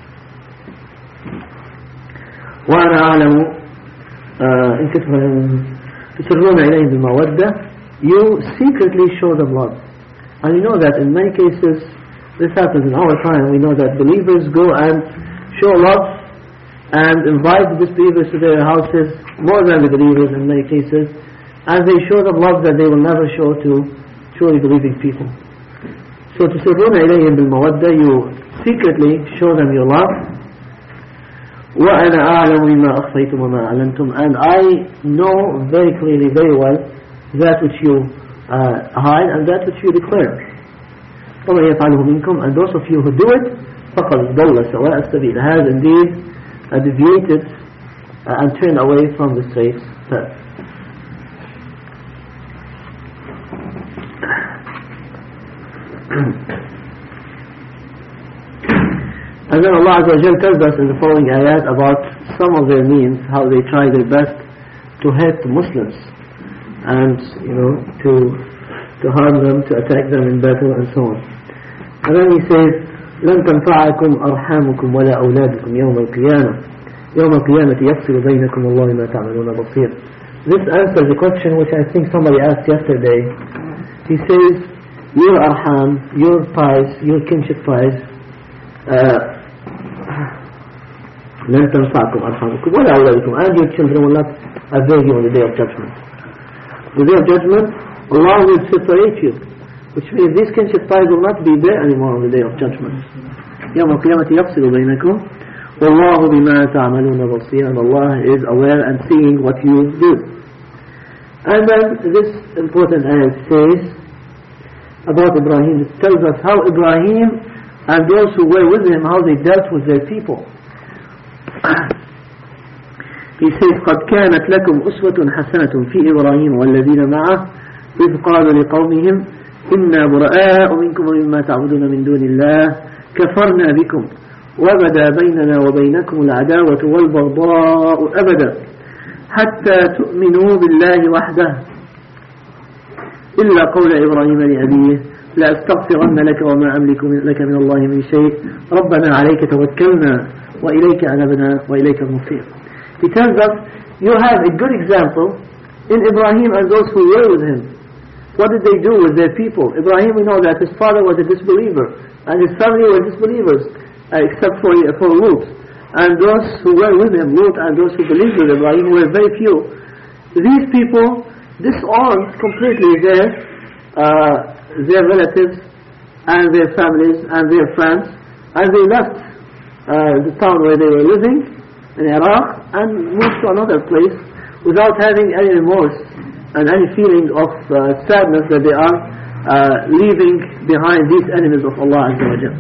A: وأنا أعلم إن تسرون إليهم بالمودة. You secretly show them love. And you know that in many cases, this happens in our time. We know that believers go and show love and invite the disbelievers to their houses more than the believers in many cases, and they show them love that they will never show to truly believing people. So تسرون إليهم بالمودة, you secretly show them your love. وأنا أعلم بما أخفيتم وما أعلنتم, and I know very clearly, very well, that which you hide and that which you declare. ومن يفعله منكم, and those of you who do it, فقد ضل سواء السبيل, has indeed deviated and turned away from the straight path. And then Allah Azza wa Jal tells us in the following ayat about some of their means, how they try their best to hurt the Muslims and, to harm them, to attack them in battle and so on. And then he says, لن تنفعكم أرحامكم ولا أولادكم يوم القيامة يفصل بينكم والله ما تعملون بصير. This answers the question which I think somebody asked yesterday. He says, your arham, your ties, your kinship ties, لن تنفعكم أرحامكم ولا أولادكم, and your children will not avail you on the day of judgment. The day of judgment, Allah will separate you, which means these kinship ties will not be there anymore on the day of judgment. يوم القيامة يفصل بينكم والله بما تعملون بصير, and Allah is aware and seeing what you do. And then this important ayat says about Ibrahim, it tells us how Ibrahim and those who were with him, how they dealt with their people. He says قد كانت لكم أسوة حسنة في إبراهيم والذين معه إذ قالوا لقومهم إنا براء منكم ومما تعبدون من دون الله كفرنا بكم وبدا بيننا وبينكم العداوة والبغضاء أبدا حتى تؤمنوا بالله وحده إلا قول إبراهيم لأبيه لأستغفرن لك وما أملك لك من الله من شيء ربنا عليك توكلنا وإليك أنبنا وإليك المصير. He tells us you have a good example in Ibrahim and those who were with him. What did they do with their people? Ibrahim, we know that his father was a disbeliever and his family were disbelievers except for Lut. And those who were with him, Lut, and those who believed with Ibrahim were very few. These people disowned completely their relatives and their families and their friends, and they left the town where they were living in Iraq and moved to another place without having any remorse and any feeling of sadness that they are leaving behind these enemies of Allah Azza wa Jalla.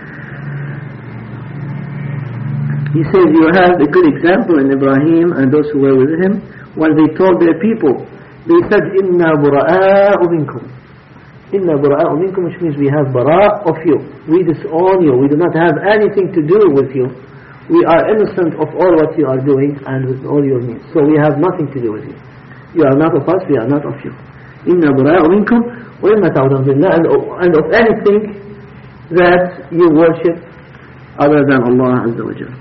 A: He says you have a good example in Ibrahim and those who were with him when they told their people, they said إِنَّا بُرَآءُ مِنْكُمْ إِنَّا بُرَآءُ مِنْكُمْ, which means we have bara of you, we disown you, we do not have anything to do with you, we are innocent of all what you are doing and with all your means, so we have nothing to do with you. You are not of us, we are not of you. إِنَّا بُرَآءُ مِنْكُمْ وَإِمَّا تَعُدُونَ بِاللَّهِ, and of anything that you worship other than Allah Azza wa Jalla.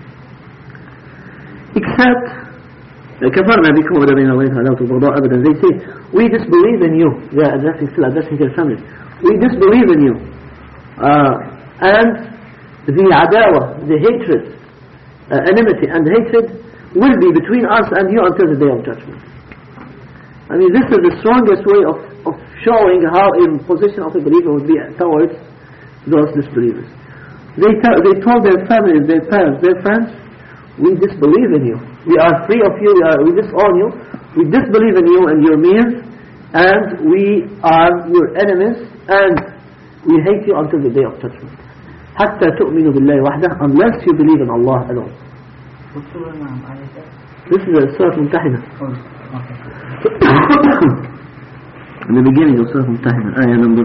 A: Except كفرنا بكم وبدا بيننا وبينكم العداوة والبغضاء أبدا. They say we disbelieve in you. They are still addressing their families. We disbelieve in you, and the adawa, the hatred, enmity and hatred will be between us and you until the day of judgment. I mean, this is the strongest way of showing how a position of a believer would be towards those disbelievers. They told their families, their parents, their friends, we disbelieve in you. We are free of you, we disown you, we disbelieve in you and your means, and we are your enemies, and we hate you until the day of judgment. حتى تؤمنوا بالله وحده, unless you believe in Allah alone. This is Surah Mumtahina. In the beginning of Surah Mumtahina, ayah number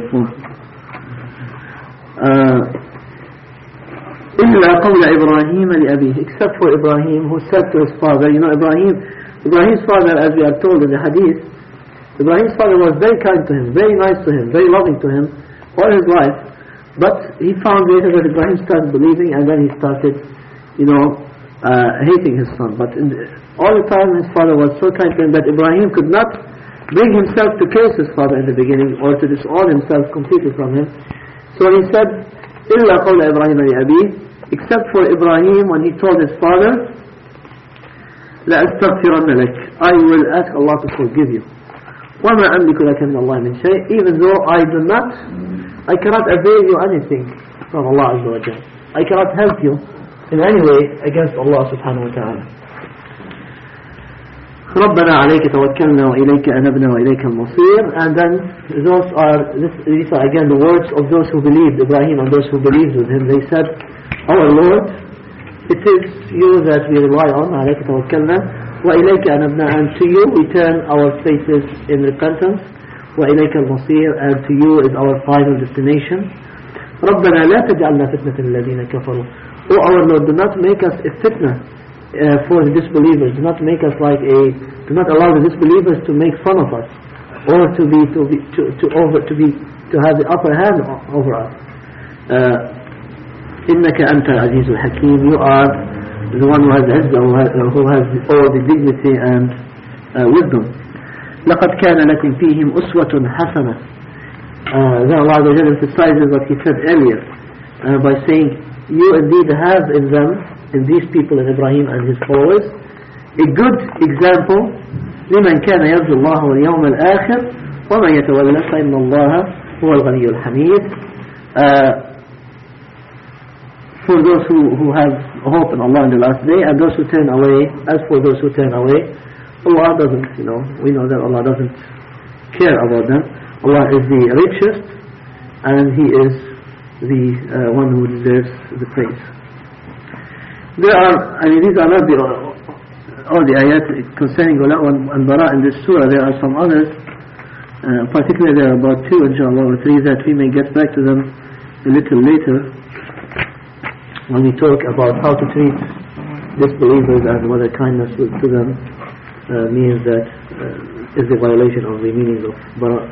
A: 4. إلا قول إبراهيم لأبيه, except for Ibrahim who said to his father, you know Ibrahim's father, as we are told in the hadith, Ibrahim's father was very kind to him, very nice to him, very loving to him all his life, but he found later that Ibrahim started believing and then he started hating his son. But all the time his father was so kind to him that Ibrahim could not bring himself to curse his father in the beginning or to disown himself completely from him. So he said إلا قول إبراهيم لأبيه, except for Ibrahim when he told his father, لأستغفرن لك, I will ask Allah to forgive you. وما أملك لك من الله من شيء, even though I cannot avail you anything from Allah Azza wa Jalla. I cannot help you in any way against Allah subhanahu wa ta'ala. ربنا عليك توكلنا وإليك أنبنا وإليك المصير. And then these are again the words of those who believed, Ibrahim and those who believed with him. They said, our Lord, it is you that we rely on, عليك توكلنا وإليك أنبنا, and to you we turn our faces in repentance, وإليك المصير, and to you is our final destination. ربنا لا تجعلنا فتنة للذين كفروا. O our Lord, do not make us a fitna for the disbelievers. Do not make us do not allow the disbelievers to make fun of us, or to have the upper hand over us. إنك أنت العزيز الحكيم. You are the one who has izzah, who has all the dignity and wisdom. لقد كان لكم فيهم أسوة حسنة. Then Allah Azza wa Jalla emphasizes what he said earlier by saying, you indeed have in them, in these people, in Ibrahim and his followers, a good example. لمن كان يرجو الله واليوم الآخر
G: ومن يتولى فإن الله هو الغني الحميد. For those who have hope in Allah in the last day, and those who turn away, as for those who turn away, Allah doesn't, we know that Allah doesn't care about them. Allah is the richest, and He is the one who deserves the praise. These are not all the ayat concerning Wala and Bara in this surah. There are some others, particularly there are about 2 inshallah or 3 that we may get back to them a little later when we talk about how to treat disbelievers and whether kindness to them means that is a violation of the meaning of Bara.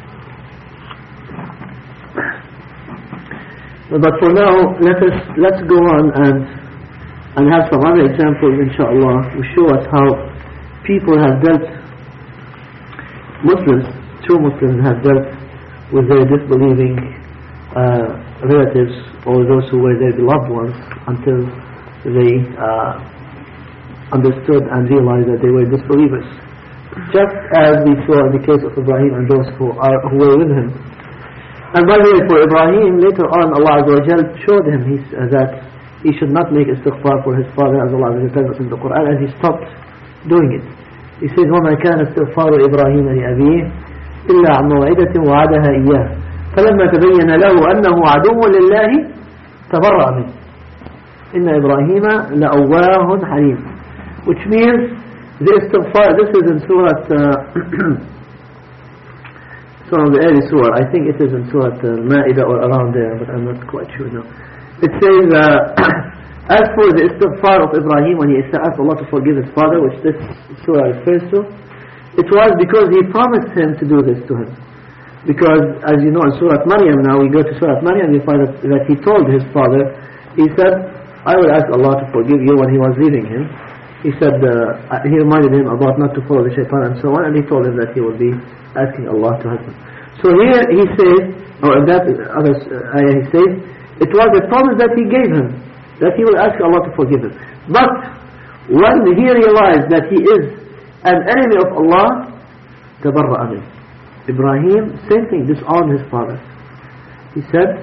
G: But for now, let's go on and have some other examples, inshallah, to show us how people have dealt, true Muslims have dealt with their disbelieving relatives or those who were their beloved ones until they understood and realized that they were disbelievers. Just as we saw in the case of Ibrahim and those who were with him. And by the way, for Ibrahim, later on Allah Azza wa Jal showed him that he should not make istighfar for his father, as Allah Azza wa Jal tells us in the Quran, and he stopped doing it. He said, وَمَا كَانَ اسْتِغْفَارُ إِبْرَاهِيمَ لِأَبِيهِ إِلَّا عَنْ مَوْعِدَةٍ وَعَدَهَا إِيَّاهُ فَلَمَّا تَبَيَّنَ لَهُ أَنَّهُ عَدُوٌّ لِلَّهِ تَبَرَّأَ مِنْهُ إِنَّ إِبْرَاهِيمَ لَأَوَّاهٌ حَلِيمٌ. Which means the istighfar, this is in Surah some of the early surah, I think it is in Surah Ma'idah or around there, but I'm not quite sure now. It says, as for the istighfar of Ibrahim when he asked Allah to forgive his father, which this surah refers to, it was because he promised him to do this to him. Because, as you know, in Surah Maryam now, we go to Surah Maryam, we find that he told his father, he said, I will ask Allah to forgive you when he was leaving him. He said, he reminded him about not to follow the shaitan and so on, and he told him that he will be asking Allah to help him. So here he says, or in that other ayah he says, it was a promise that he gave him, that he will ask Allah to forgive him. But when he realized that he is an enemy of Allah, تَبَرَّأَ مِنْهُ. Ibrahim, same thing, disowned his father. He said,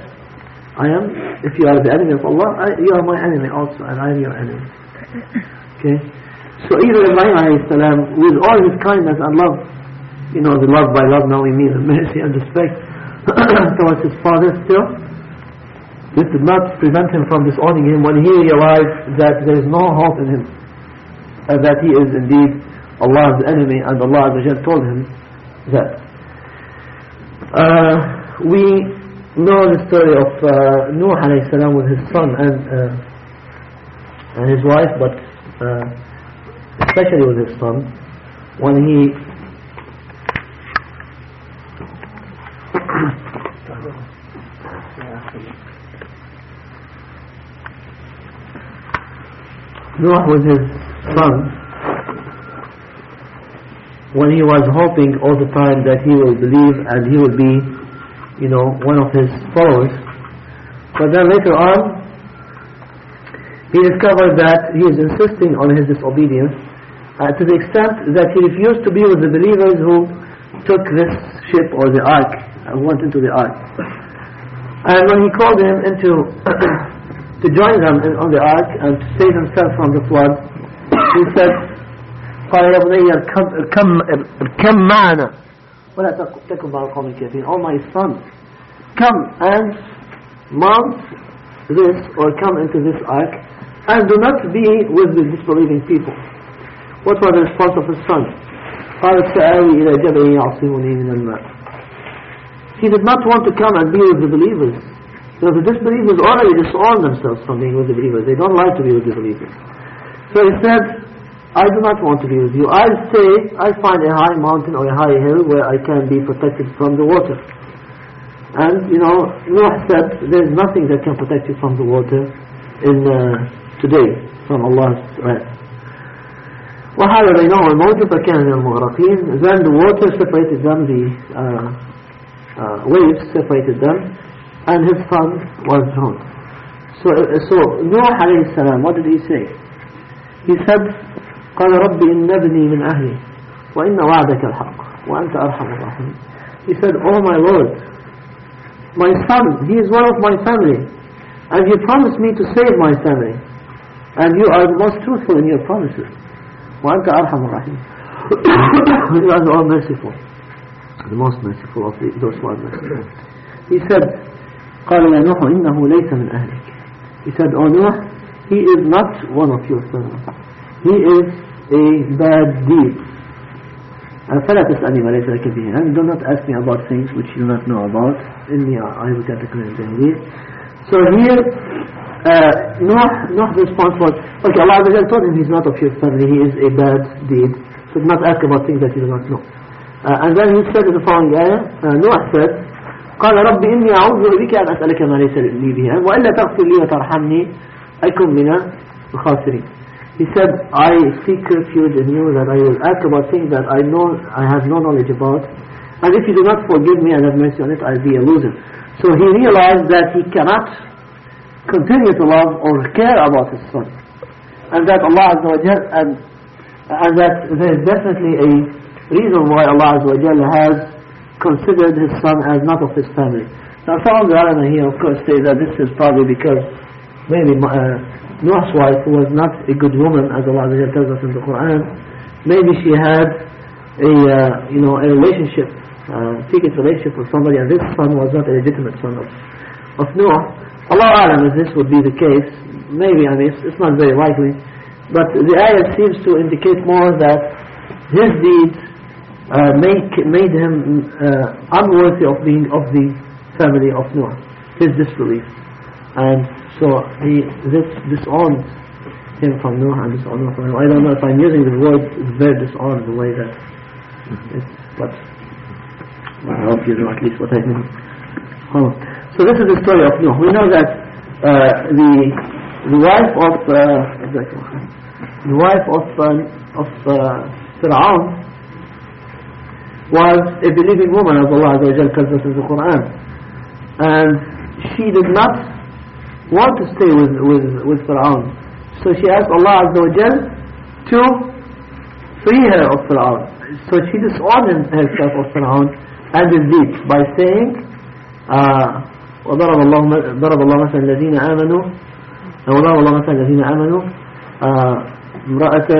G: if you are the enemy of Allah, you are my enemy also, and I am your enemy. Okay? So even Ibrahim alayhi salam, with all his kindness and love, the love by love now we mean the mercy and respect towards his father still, this did not prevent him from disowning him when he realized that there is no hope in him, and that he is indeed Allah's enemy, and Allah Azza wa Jal told him that. We know the story of Nuh alayhi salam with his son and his wife, but especially with his son, when he Noah with his son, when he was hoping all the time that he will believe and he will be, one of his followers. But then later on, he discovered that he is insisting on his disobedience to the extent that he refused to be with the believers who took this ship or the ark and went into the ark. And when he called him to join them on the ark and to save himself from the flood, he said, قال يا بني كم معنا ولا تكن مع القوم الكافرين. Oh my son, come and mount this or come into this ark and do not be with the disbelieving people. What was the response of his son? قال سآوي إلى جبل يعصمني من الماء. He did not want to come and be with the believers. So the disbelievers already disown themselves from being with the believers. They don't like to be with the believers. So he said, I do not want to be with you. I'll find a high mountain or a high hill where I can be protected from the water. And Noah said, there is nothing that can protect you from the water today from Allah's wrath. وحال بينهما الموج فكان من المغرقين. Then the water separated them, the waves separated them, and his son was drowned. So Noah alayhi salam, what did he say? He said, قال رب إن ابني من أهلي وإن وعدك الحق وأنت أرحم الراحمين. He said, "Oh my Lord, my son, he is one of my family, and you promised me to save my family, and you are the most truthful in your promises. وأنت أرحم الراحمين." You are the all merciful, the most merciful of those who are merciful. He said, قال يا نوح إنه ليس من أهلك. He said, "Oh Noah, he is not one of your sons. He is a bad deed. فلا تسألني ما ليس لك به." And do not ask me about things which you do not know about. إني أعيبك أن تكون جاهلين. So here, Noah's response was, okay, Allah told him he's not of your family, he is a bad deed. So do not ask about things that you do not know. And then he said in the following ayah, Noah said, قال رب إني أعوذ بك أن أسألك ما ليس لي به وإلا تغفر لي وترحمني أكن من الخاسرين. He said, I seek refuge in you that I will ask about things that I know I have no knowledge about, and if you do not forgive me and have mercy on it, I'll be a loser. So he realized that he cannot continue to love or care about his son, and that Allah Azza wa Jal, and that there is definitely a reason why Allah Azza wa Jal has considered his son as not of his family. Now some of the ulama here of course say that this is probably because maybe Noah's wife, who was not a good woman, as Allah Azza wa Jal tells us in the Quran, maybe she had a relationship, secret relationship with somebody, and this son was not a legitimate son of Noah. Allah Alam, if this would be the case, maybe, I mean, it's not very likely, but the ayah seems to indicate more that his deeds made him unworthy of being of the family of Noah, his disbelief, and so this disowned him from Noah and disowned Noah from him. I don't know if I'm using the word very disowned the way that it's, but I hope you know at least what I mean. So this is the story of Noah. We know that the wife of Fir'aun was a believing woman, as Allah Azza wa Jal tells us in the Quran, and she did not want to stay with Fir'aun, so she asked Allah Azza wa Jal to free her of Fir'aun. So she disowned herself of Fir'aun and his deeds by saying, وضرب الله مثلا الذين آمنوا امرأة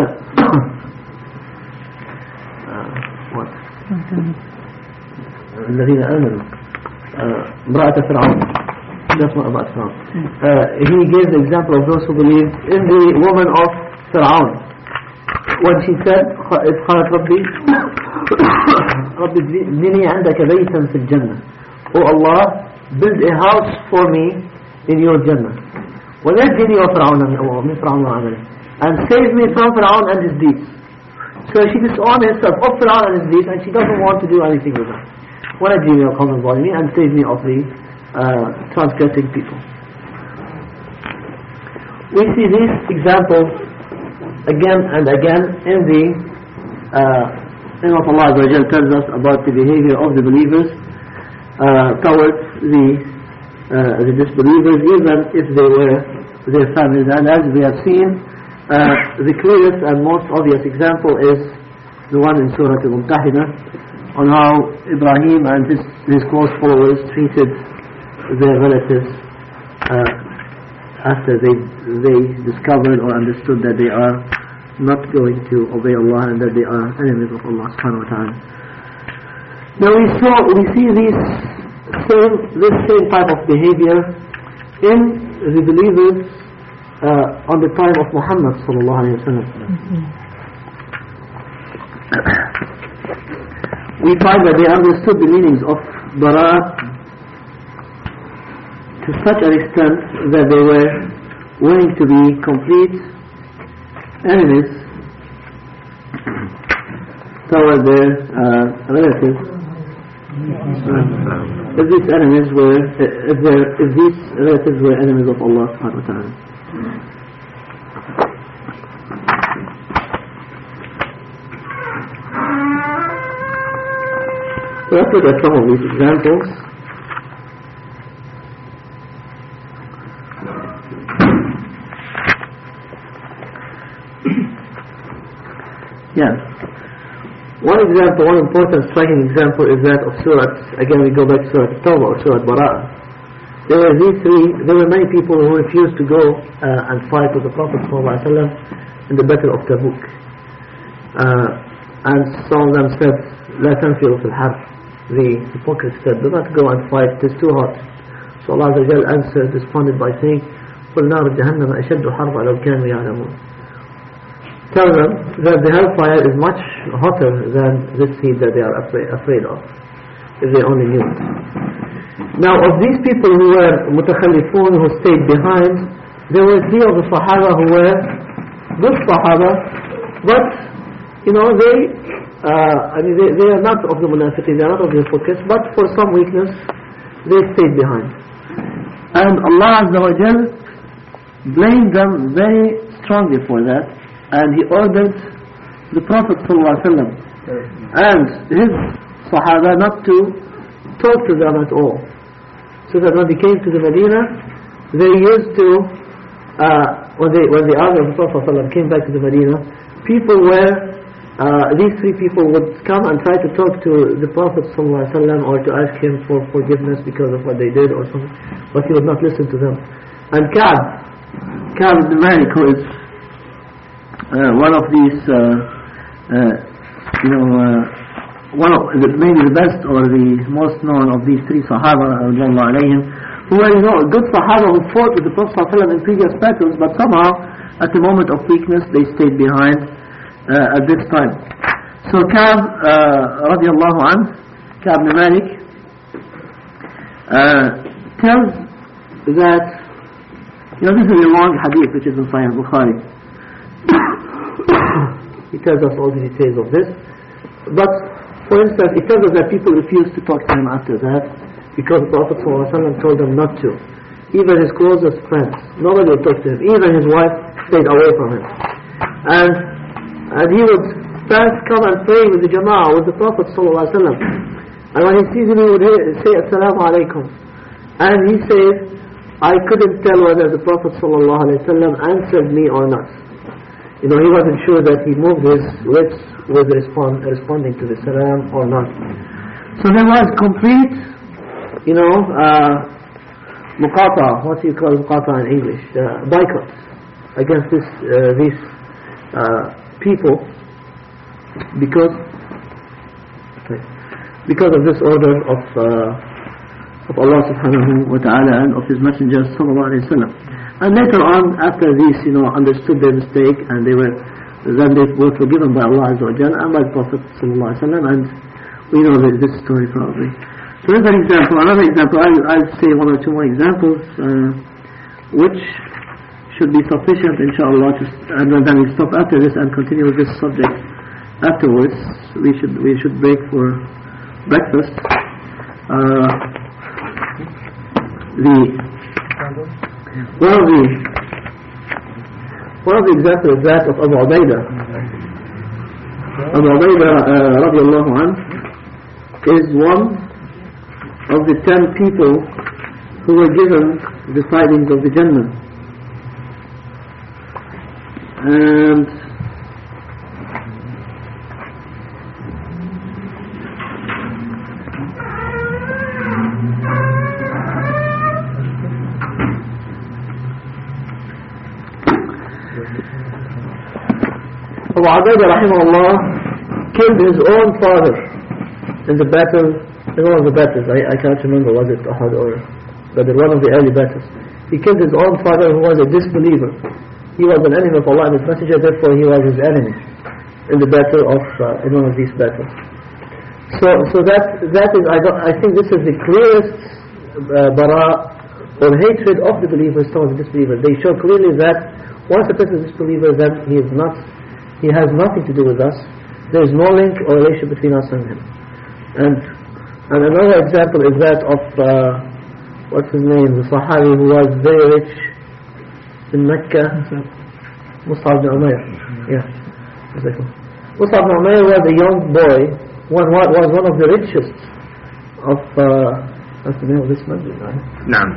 G: الذين آمنوا امرأة فرعون. That's not about Fir'aun. He gave the example of those who believed in the woman of Fir'aun when she said, إذ قالت ربي ابني عندك بيتا في الجنة. Oh Allah, build a house for me in your Jannah. ونجني ومن فرعون وعمله, and save me from Fir'aun and his deeds. So she disowned herself of Fir'aun and his deeds, and she doesn't want to do anything with that. ونجني وقوم الظالمين, and save me of the transgressing people. We see these examples again and again in what Allah Azza wa Jal tells us about the behavior of the believers towards the disbelievers, even if they were their families. And as we have seen, the clearest and most obvious example is the one in Surah Al-Mumtahina, on how Ibrahim and his close followers treated their relatives after they discovered or understood that they are not going to obey Allah and that they are enemies of Allah subhanahu wa ta'ala. Now we see this same type of behavior in the believers on the time of Muhammad sallallahu alayhi wa sallam. We find that they understood the meanings of bara to such an extent that they were willing to be complete enemies toward their relatives if these enemies were if these relatives were enemies of Allah subhanahu wa ta'ala. So let's look at some of these examples. One important striking example is that of Surah, again we go back to Surah Tawbah or Surah Bara'ah. There were many people who refused to go and fight with the Prophet ﷺ in the Battle of Tabuk. And some of them said, لا تنفروا في الحرب. The hypocrites said, do not go and fight, it is too hot. So Allah Azza wa Jal responded by saying, قُلْ نَارُ جَهَنَّمَ أَشَدُّ حَرْبًا لَوْ كَانُوا يَعْلَمُونَ. Tell them that the hellfire is much hotter than this heat that they are afraid of, if they only knew it. Now, of these people who were mutakhallifun, who stayed behind, there were 3 of the Sahaba who were good Sahaba, but they are not of the munafiqin, they are not of the hypocrites, but for some weakness they stayed behind. And Allah Azza wa Jal blamed them very strongly for that, and He ordered the Prophet ﷺ and his Sahaba not to talk to them at all. So that when they came to the Medina, they used to, when the army of the Prophet ﷺ came back to the Medina, these 3 people would come and try to talk to the Prophet ﷺ or to ask him for forgiveness because of what they did or something, but he would not listen to them. And Ka'b ibn Malik, who is one of these, maybe the best or the most known of these 3 Sahaba, who were good Sahaba who fought with the Prophet ﷺ in previous battles, but somehow at the moment of weakness they stayed behind at this time. So Ka'b radiallahu anhu, Ka'b ibn Malik, tells that, this is a long hadith which is in Sahih Bukhari. He tells us all the details of this. But, for instance, he tells us that people refused to talk to him after that because the Prophet ﷺ told them not to. Even his closest friends, nobody would talk to him. Even his wife stayed away from him. And he would come and pray with the Jama'ah, with the Prophet ﷺ. And when he sees him, he would say, Assalamu alaikum. And he says, I couldn't tell whether the Prophet ﷺ answered me or not. He wasn't sure that he moved his lips with responding to the salam or not. So there was complete, muqata, what do you call muqata in English? Boycott against these people because of this order of Allah subhanahu wa ta'ala and of His Messenger sallallahu alayhi wa sallam. And later on, after these, understood their mistake, and then they were forgiven by Allah Azza wa Jalla and by the Prophet sallallahu alaihi wasallam, and we know this story probably. So that's an example. Another example, I'll say 1 or 2 more examples, which should be sufficient, inshallah, and then we'll stop after this and continue with this subject afterwards. We should break for breakfast. One of the examples is that of Abu Ubaidah. Abu Ubaidah radiallahu anhu is one of the 10 people who were given the tidings of the Jannah. And Abu Ubaidah rahimahullah killed his own father in the battle, in one of the battles. I can't remember, was it Uhud or Badr, one of the early battles. He killed his own father who was a disbeliever. He was an enemy of Allah and His Messenger, therefore he was his enemy in the battle of, in one of these battles. So that is, I think this is the clearest bara or hatred of the believers towards the disbelievers. They show clearly that once a person is a disbeliever, then he has nothing to do with us. There is no link or relationship between us and him. And another example is that of what's his name, the Sahabi who was very rich in Mecca, Mus'ab ibn Umair. Yeah, Mus'ab ibn Umair was a young boy, was one of the richest of what's the name of this man?
C: Naam.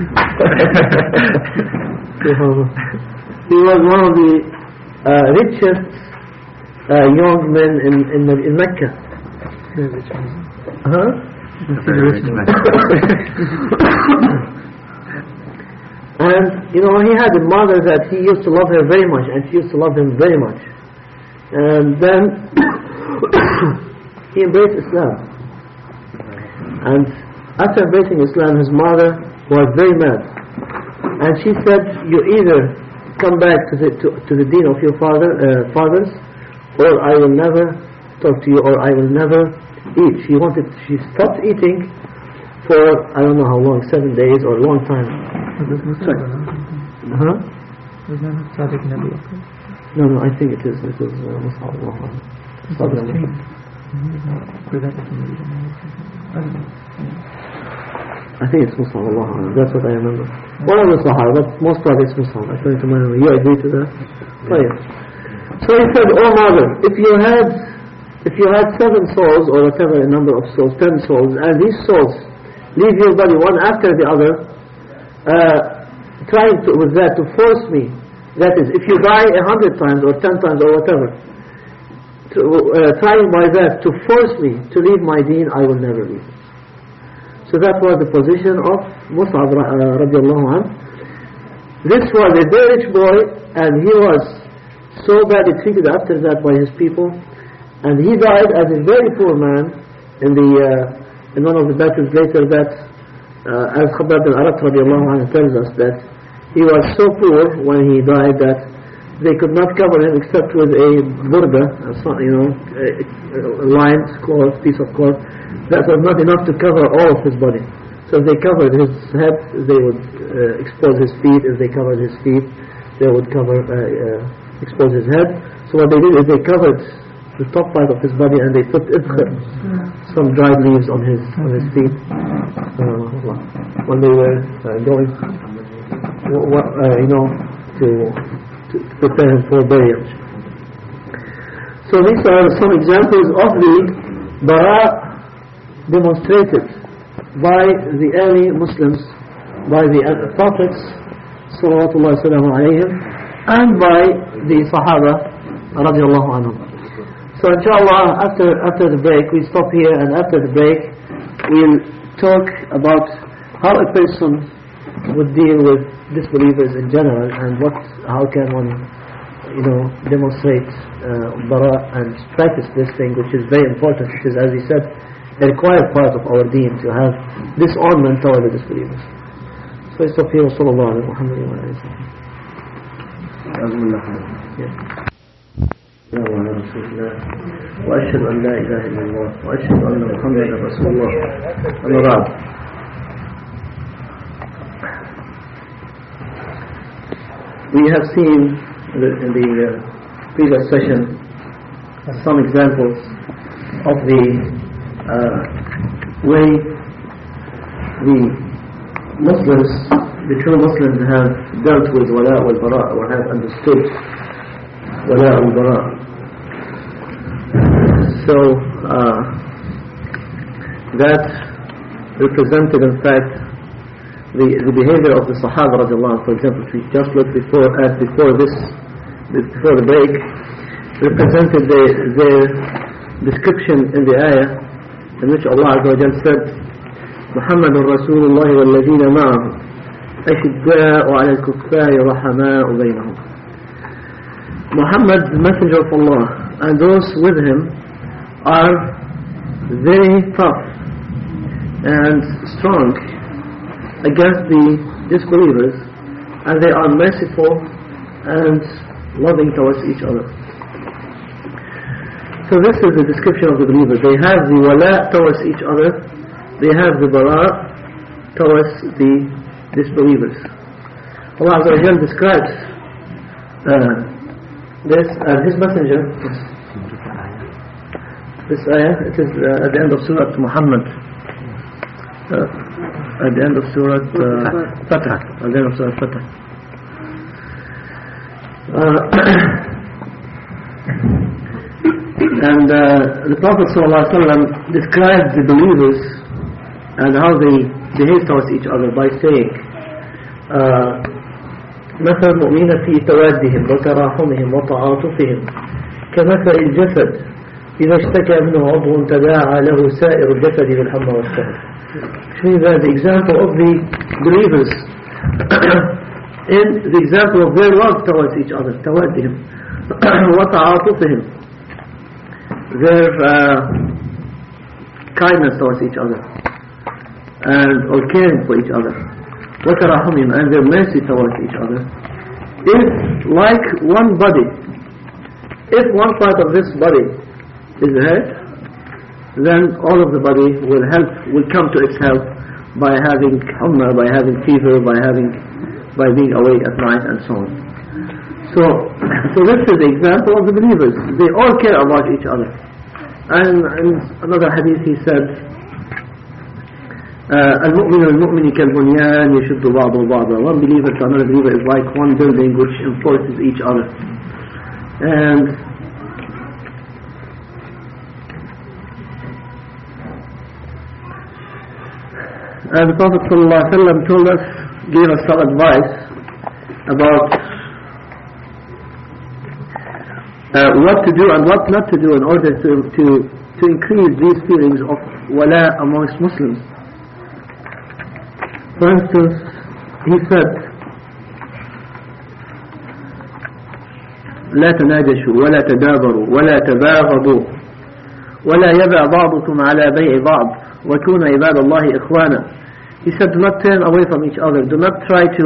G: He was one of the richest young men in Mecca. Huh? And you know, he had a mother that he used to love her very much, and she used to love him very much. And then he embraced Islam. And after embracing Islam, his mother was very mad. And she said, "You either come back to the deen of your fathers, or I will never talk to you, or I will never eat." She stopped eating for I don't know how long, 7 days or a long time. Huh? No, I think it is I think it's Mus'ab, Allah. That's what I remember. One of the Sahaba, but most probably it's Mus'ab. According to my memory. You agree to that? So he said, "Oh mother, if you had 7 souls, or whatever a number of souls, 10 souls, and these souls leave your body one after the other, trying with that to force me, that is, if you die 100 times or 10 times or whatever, trying by that to force me to leave my deen, I will never leave it." So that was the position of Mus'ab radiallahu anhu. This was a very rich boy, and he was so badly treated after that by his people, and he died as a very poor man in one of the battles later, that as Khabbab bin Arat radiallahu anhu tells us, that he was so poor when he died that they could not cover him except with a burda, a lined cloth, piece of cloth. That was not enough to cover all of his body. So if they covered his head, they would expose his feet. If they covered his feet, they would expose his head. So what they did is they covered the top part of his body, and they put idkhir, some dried leaves on his feet, when they were going, to prepare him for burial. So these are some examples of the bara demonstrated by the early Muslims, by the prophets salawatullah salamu alayhim, and by the Sahaba radiallahu anhum. So inshallah, after the break, we stop here, and after the break we'll talk about how a person would deal with disbelievers in general, and how can one demonstrate bara and practice this thing, which is very important, which is, as he said, a required part of our deen, to have disarmament toward the disbelievers. So I stop here. Sallallahu alaihi wa sallam. وأشهد أن لا إله إلا الله وأشهد أن محمدا رسول الله. أما بعد, we have seen in the previous session some examples of the way the Muslims, the true Muslims, have dealt with wala wal bara, or have understood wala wal bara. So that represented, in fact, the behavior of the Sahaba radiallahu anhu. For example, we just looked before the break, represented their description in the ayah, in which Allah Azza wa Jalla said, محمد رسول الله والذين معه أشداء على الكفار رحماء بينهم. Muhammad, the messenger of Allah, and those with him are very tough and strong against the disbelievers, and they are merciful and loving towards each other. So this is the description of the believers. They have the wala towards each other, they have the bara towards the disbelievers. Allah Azza wa Jalla describes this as His messenger. This ayah, it is at the end of Surah Muhammad, at the end of Surah Fatah, at the end of Surah Fatah. And the Prophet ﷺ described the believers and how they behave towards each other by saying, مثل المؤمنين في توادهم وتراحمهم وتعاطفهم كمثل الجسد إذا اشتكى منه عضو تداعى له سائر الجسد بالحمى والسهر. Which means that the example of the believers in the example of their love towards each other, توادهم وتعاطفهم, their kindness towards each other and or caring for each other, وتراحمهم, and their mercy towards each other, is like one body. If one part of this body is hurt, then all of the body will come to its help by having humma, by having fever, by being awake at night, and so on. So this is the example of the believers. They all care about each other. And in another hadith he said, المؤمن المؤمن كالبنيان يشد بعضه بعضا. One believer to another believer is like one building which enforces each other. And the Prophet ﷺ told us, gave us some advice about what to do and what not to do in order to increase these feelings of wala amongst Muslims. For instance, he said, لا تناجشوا ولا تدابروا ولا تباغضوا ولا يبع بعضكم على بيع بعض وكونوا عباد الله إخوانا. He said, do not turn away from each other. Do not try to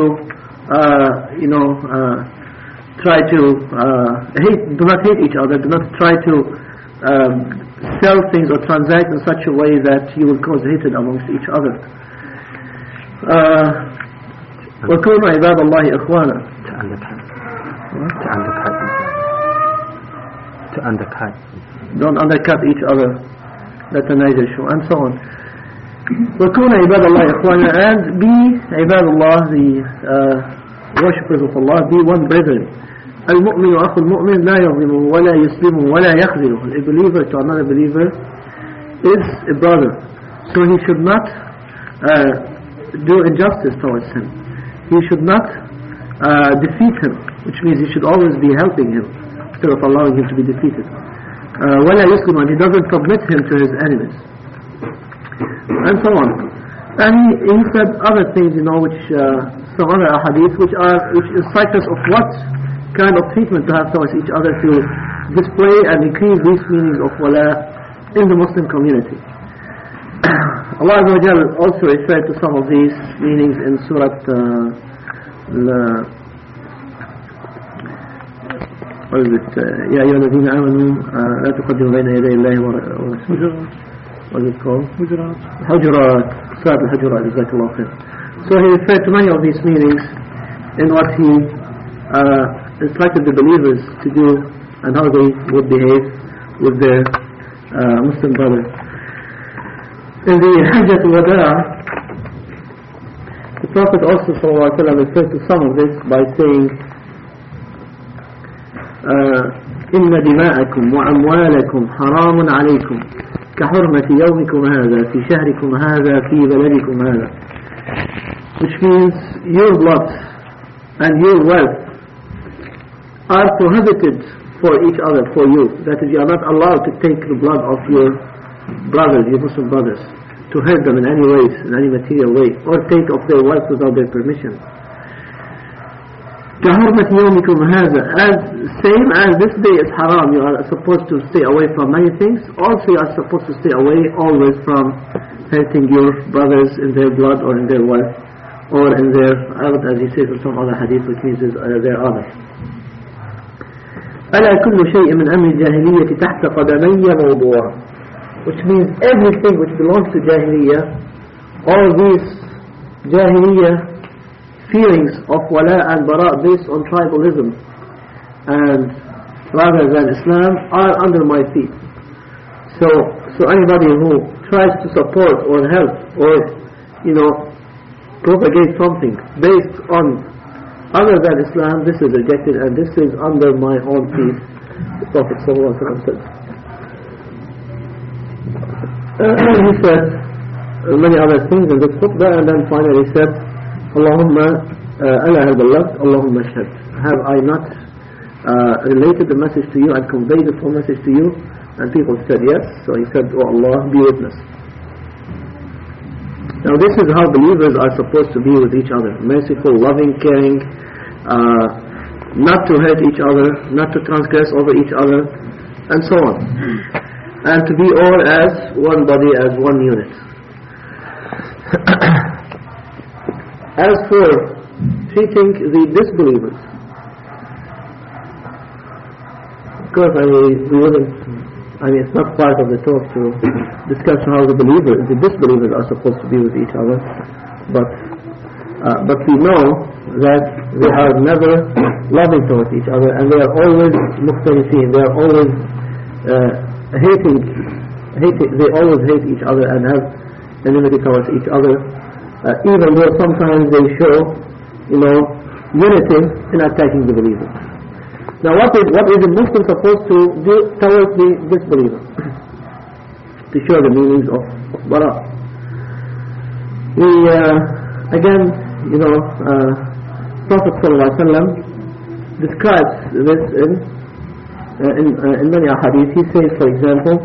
G: do not hate each other. Do not try to sell things or transact in such a way that you will cause hatred amongst each other. وكونوا عباد الله إخوانا.
C: To undercut.
G: Don't undercut each other. لا تناجشوا, and so on. وكونوا عباد الله إخوانا, and be عباد الله, the worshippers of Allah, be one brethren. المؤمن أخو المؤمن لا يظلمه ولا يسلمه ولا يخذله. A believer to another believer is a brother, so he should not do injustice towards him. He should not defeat him, which means he should always be helping him instead of allowing him to be defeated. ولا يسلم, and he doesn't submit him to his enemies, and so on. And he said other things, which some other ahadith which incite us of what kind of treatment to have towards each other to display and increase these meanings of wala in the Muslim community. Allah Azza wa Jal also referred to some of these meanings in Surah يا أيها الذين آمنوا لا تقدموا بين يدي الله ورسوله. What is it called? Hujurat. Surah Al-Hujurat. Jazakallah khair. So he referred to many of these meanings in what he instructed the believers to do and how they would behave with their Muslim brothers. In the Hajjat al-Wada', the Prophet also ﷺ referred to some of this by saying, إن دماءكم وأموالكم حرام عليكم كحرمة يومكم هذا في شهركم هذا في بلدكم هذا. Which means your blood and your wealth are prohibited for each other, for you. That is, you are not allowed to take the blood of your brothers, your Muslim brothers, to hurt them in any ways, in any material way, or take of their wealth without their permission. كحرمة يومكم هذا, as same as this day is haram, you are supposed to stay away from many things. Also you are supposed to stay away always from hurting your brothers in their blood or in their wealth or in their out, as he says in some other hadith, which means their honor. ألا كل شيء من أمر الجاهلية تحت قدمي موضوع, which means everything which belongs to Jahiliyyah, all these Jahiliyyah feelings of wala and bara based on tribalism and rather than Islam are under my feet. So anybody who tries to support or help or propagate something based on other than Islam, this is rejected and this is under my own feet, the Prophet ﷺ said. He said many other things in this khutbah, and then finally he said, Allahumma ala hal ballagh, Allahumma shahad. Have I not related the message to you and conveyed the full message to you? And people said yes. So he said, "Oh Allah, be witness." Now this is how believers are supposed to be with each other. Merciful, loving, caring, not to hurt each other, not to transgress over each other, and so on. And to be all as one body, as one unit. As for treating the disbelievers, of course, it's not part of the talk to discuss how the disbelievers are supposed to be with each other, but we know that they are never loving towards each other, and they are always mukhtalifin, they are always hating, they always hate each other and have enmity towards each other, even though sometimes they show, unity in attacking the believers. Now what is a Muslim supposed to do towards the disbeliever? To show the meanings of bara. Prophet ﷺ describes this in many ahadith. He says, for example,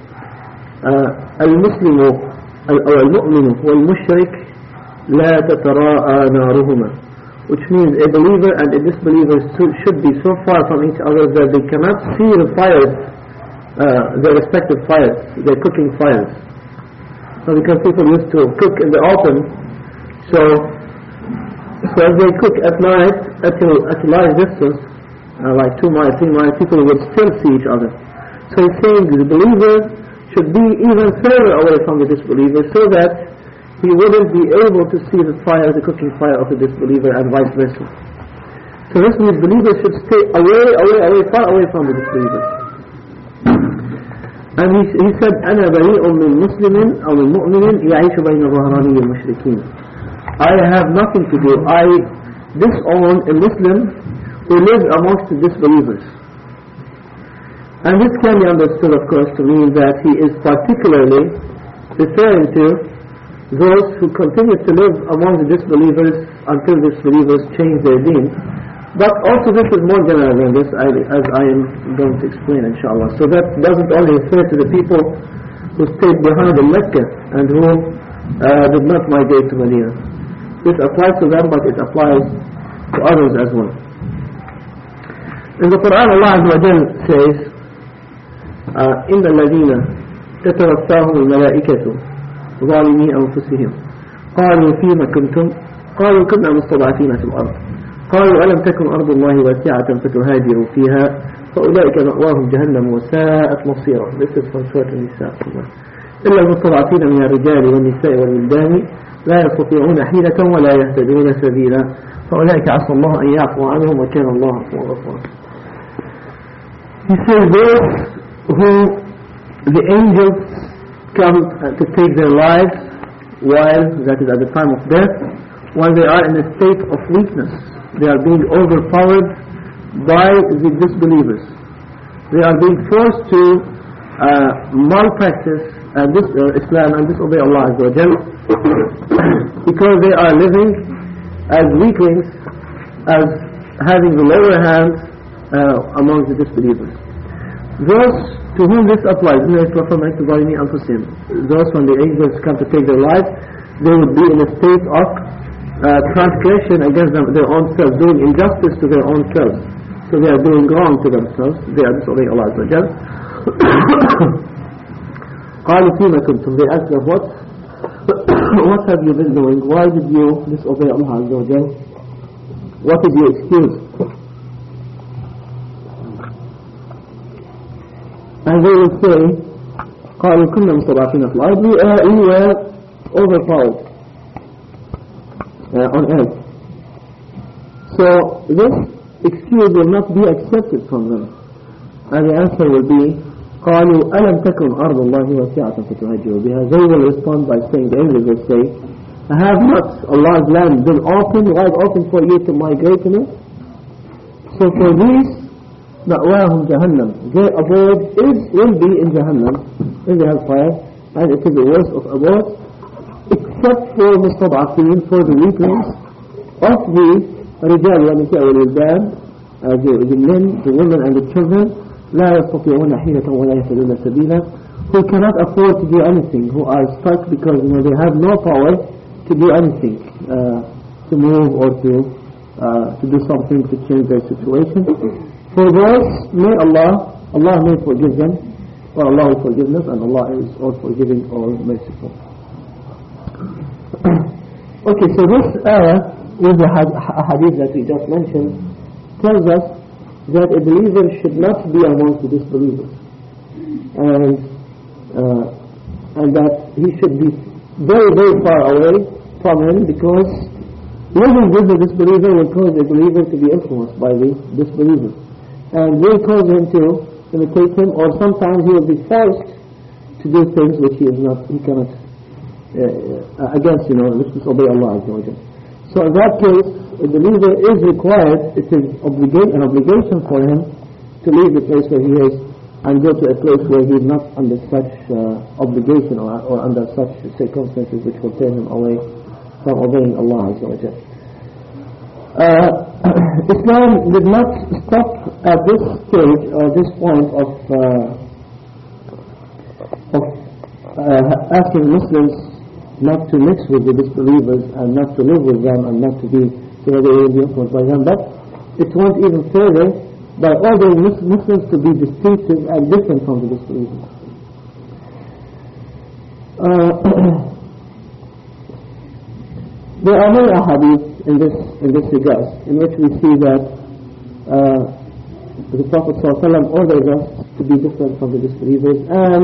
G: المسلم أو المؤمن والمشرك لا تتراءى نارهما, which means a believer and a disbeliever should be so far from each other that they cannot see the fires, their respective fires, their cooking fires. So because people used to cook in the open, so as they cook at night at a large distance, like 2 miles, 3 miles, people would still see each other. So he's saying the believer should be even further away from the disbeliever so that he wouldn't be able to see the fire, the cooking fire of the disbeliever, and vice versa. So this means believers should stay far away from the disbelievers. And he said, أنا بريء من مسلم أو من مؤمن يعيش بين ظهراني المشركين. I have nothing to do. I disown a Muslim who lives amongst the disbelievers. And this can be understood, of course, to mean that he is particularly referring to those who continue to live among the disbelievers until disbelievers change their deen. But also this is more general than this, as I am going to explain, inshallah. So that doesn't only refer to the people who stayed behind in Mecca and who did not migrate to Medina. This applies to them, but it applies to others as well. In the Quran, Allah Azza wa Jal says, إِنَّ الَّذِينَ تَتَوَفَّاهُمُ الْمَلَائِكَةُ ظالمي أنفسهم قالوا فيما كنتم قالوا كنا مستضعفين في الأرض قالوا ألم تكن أرض الله واسعة فتهاجروا فيها فأولئك مأواهم جهنم وساءت مصيرا. This is from Surah An-Nisa. إلا المستضعفين من الرجال والنساء والولدان لا يستطيعون حيلة ولا يهتدون سبيلا فأولئك عسى الله أن يعفو عنهم وكان الله غفورا. He says those who the angels come to take their lives while, that is at the time of death, while they are in a state of weakness. They are being overpowered by the disbelievers. They are being forced to malpractice Islam and disobey Allah Azza wa Jal because they are living as weaklings, as having the lower hand among the disbelievers. Those to whom this applies, those when the angels come to take their lives, they would be in a state of transgression against their own selves, doing injustice to their own selves. So they are doing wrong to themselves, they are disobeying Allah Azza wa Jal. قالوا فيما كنتم, they asked them, what have you been doing? Why did you disobey Allah Azza wa Jal? What did you excuse? And they will say, قالوا كنا مستضعفين في الأرض, we were overpowered on earth. So this excuse will not be accepted from them. And the answer will be, قالوا ألم تكن أرض الله واسعة فتهاجروا بها. They will respond by saying, the angels will say, have not Allah's land been wide open for you to migrate in it? So for these, مأواهم جهنم, their abode will be in Jahannam, in the hellfire, and it is the worst of abodes, except for mustad'afin, for the weaklings of the رجال والنساء والولدان, the men, the women and the children,
A: لا يستطيعون حيلة ولا يهتدون سبيلا, who cannot afford to do anything, who are stuck because they have no power to do anything, to move or to do something to change their situation. For those, may Allah may forgive them, for Allah is forgiveness and Allah is all forgiving, all merciful. Okay, so this ayah with the hadith that we just mentioned tells us that a believer should not be amongst the disbelievers, and that he should be very, very far away from him, because living with the disbeliever will cause the believer to be influenced by the disbeliever, and will cause him to imitate him, or sometimes he will be forced to do things which he cannot against, which disobey Allah Azza wa Jalla. So in that case, a believer is required, it is an obligation for him to leave the place where he is and go to a place where he is not under such obligation or under such circumstances which will turn him away from obeying Allah Azza wa Jalla. Islam did not stop at this stage or this point of asking Muslims not to mix with the disbelievers and not to live with them and not to be influenced by them, but it went even further by ordering Muslims to be distinctive and different from the disbelievers. There are many ahadith in this regard, in which we see that the Prophet ﷺ orders us to be different from the disbelievers, and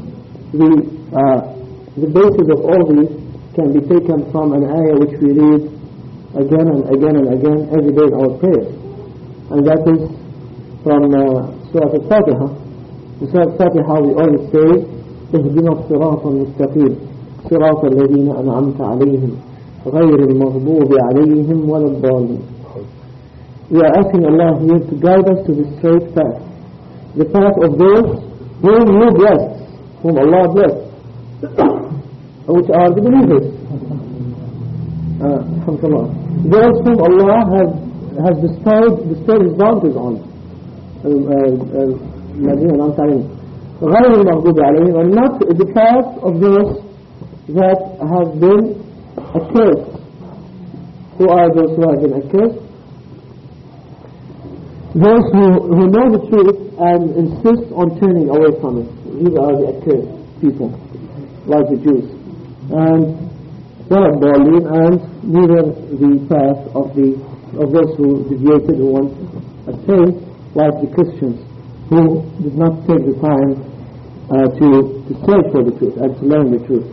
A: the basis of all these can be taken from an ayah which we read again and again and again every day in our prayers, and that is from Surah Al-Fatiha. In Surah Al-Fatiha we always say, اهدنا الصراط المستقيم صراط الذين أنعمت عليهم غير المغضوب عليهم ولا الضالين. We are asking Allah here to guide us to the straight path, the path of those whom you blessed, whom Allah blessed, which are the believers. Those whom Allah has bestowed His bounties on. غير المغضوب عليهم, and not the path of those that have been accursed. Who are those who have been accursed? Those who know the truth and insist on turning away from it. These are the accursed people, like the Jews. And Berlin, and neither the path of those who deviated, who went astray, like the Christians, who did not take the time to search for the truth and to learn the truth.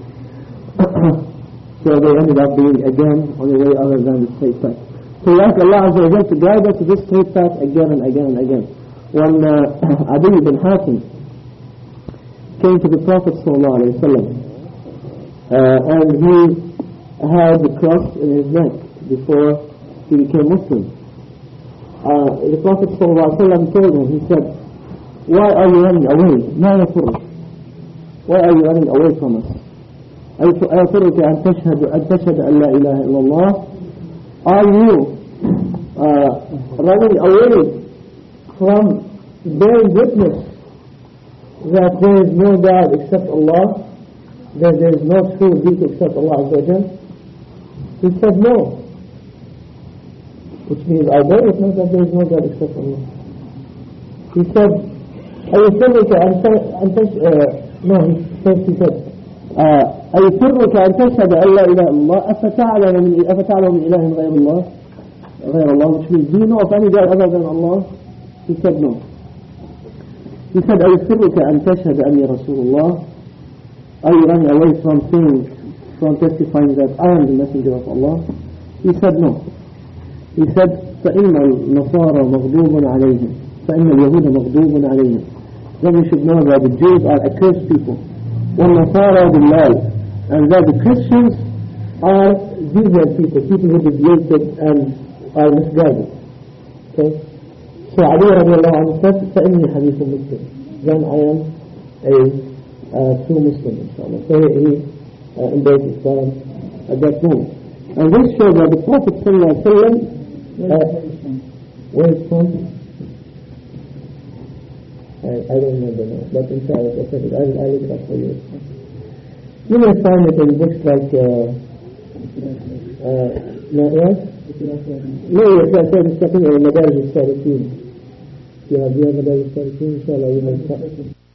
A: So they ended up being again on a way other than the straight path. So we ask Allah Azza wa Jalla to guide us to this straight path again and again and again. When Adi ibn Hatim came to the Prophet sallallahu alaihi wasallam, and he had the cross in his neck before he became Muslim. The Prophet sallallahu alaihi wasallam told him, he said, "Why are you running away? ما يفرك? Why are you running away from us? أيفرك أن تشهد أن لا إله إلا الله? Are you running away from bearing witness that there is no God except Allah, that there is no true deity except Allah Azza wa Jalla?" He said no, which means I bear witness that there is no God except Allah. He said, أيفرك he said أيفرك أن تشهد أن لا إله إلا الله أفتعلم من إله غير الله, which means, do you know of any God other than Allah? He said no. He said, أيفرك أن تشهد أني رسول الله? Are you running away from saying, from testifying that I am the messenger of Allah? He said no. He said, فإن النصارى مغضوب عليهم فإن اليهود مغضوب عليهم. Then we should know that the Jews are accursed people, والنصارى بالله, and that the Christians are deviant people who deviated and are misguided. Okay? So Ali radiallahu anhu said, فإني حديث مسلم. Then I am a true Muslim, inshallah. So he embraced Islam at that moment. And this shows that the Prophet sallallahu alaihi wasallam, where it's from? I don't remember now, but inshallah, I'll look it up for you. You may find it in books like, what? No, yes, I said it's something in Madarij al-Salikin. You have Madarij al-Salikin, inshallah, you may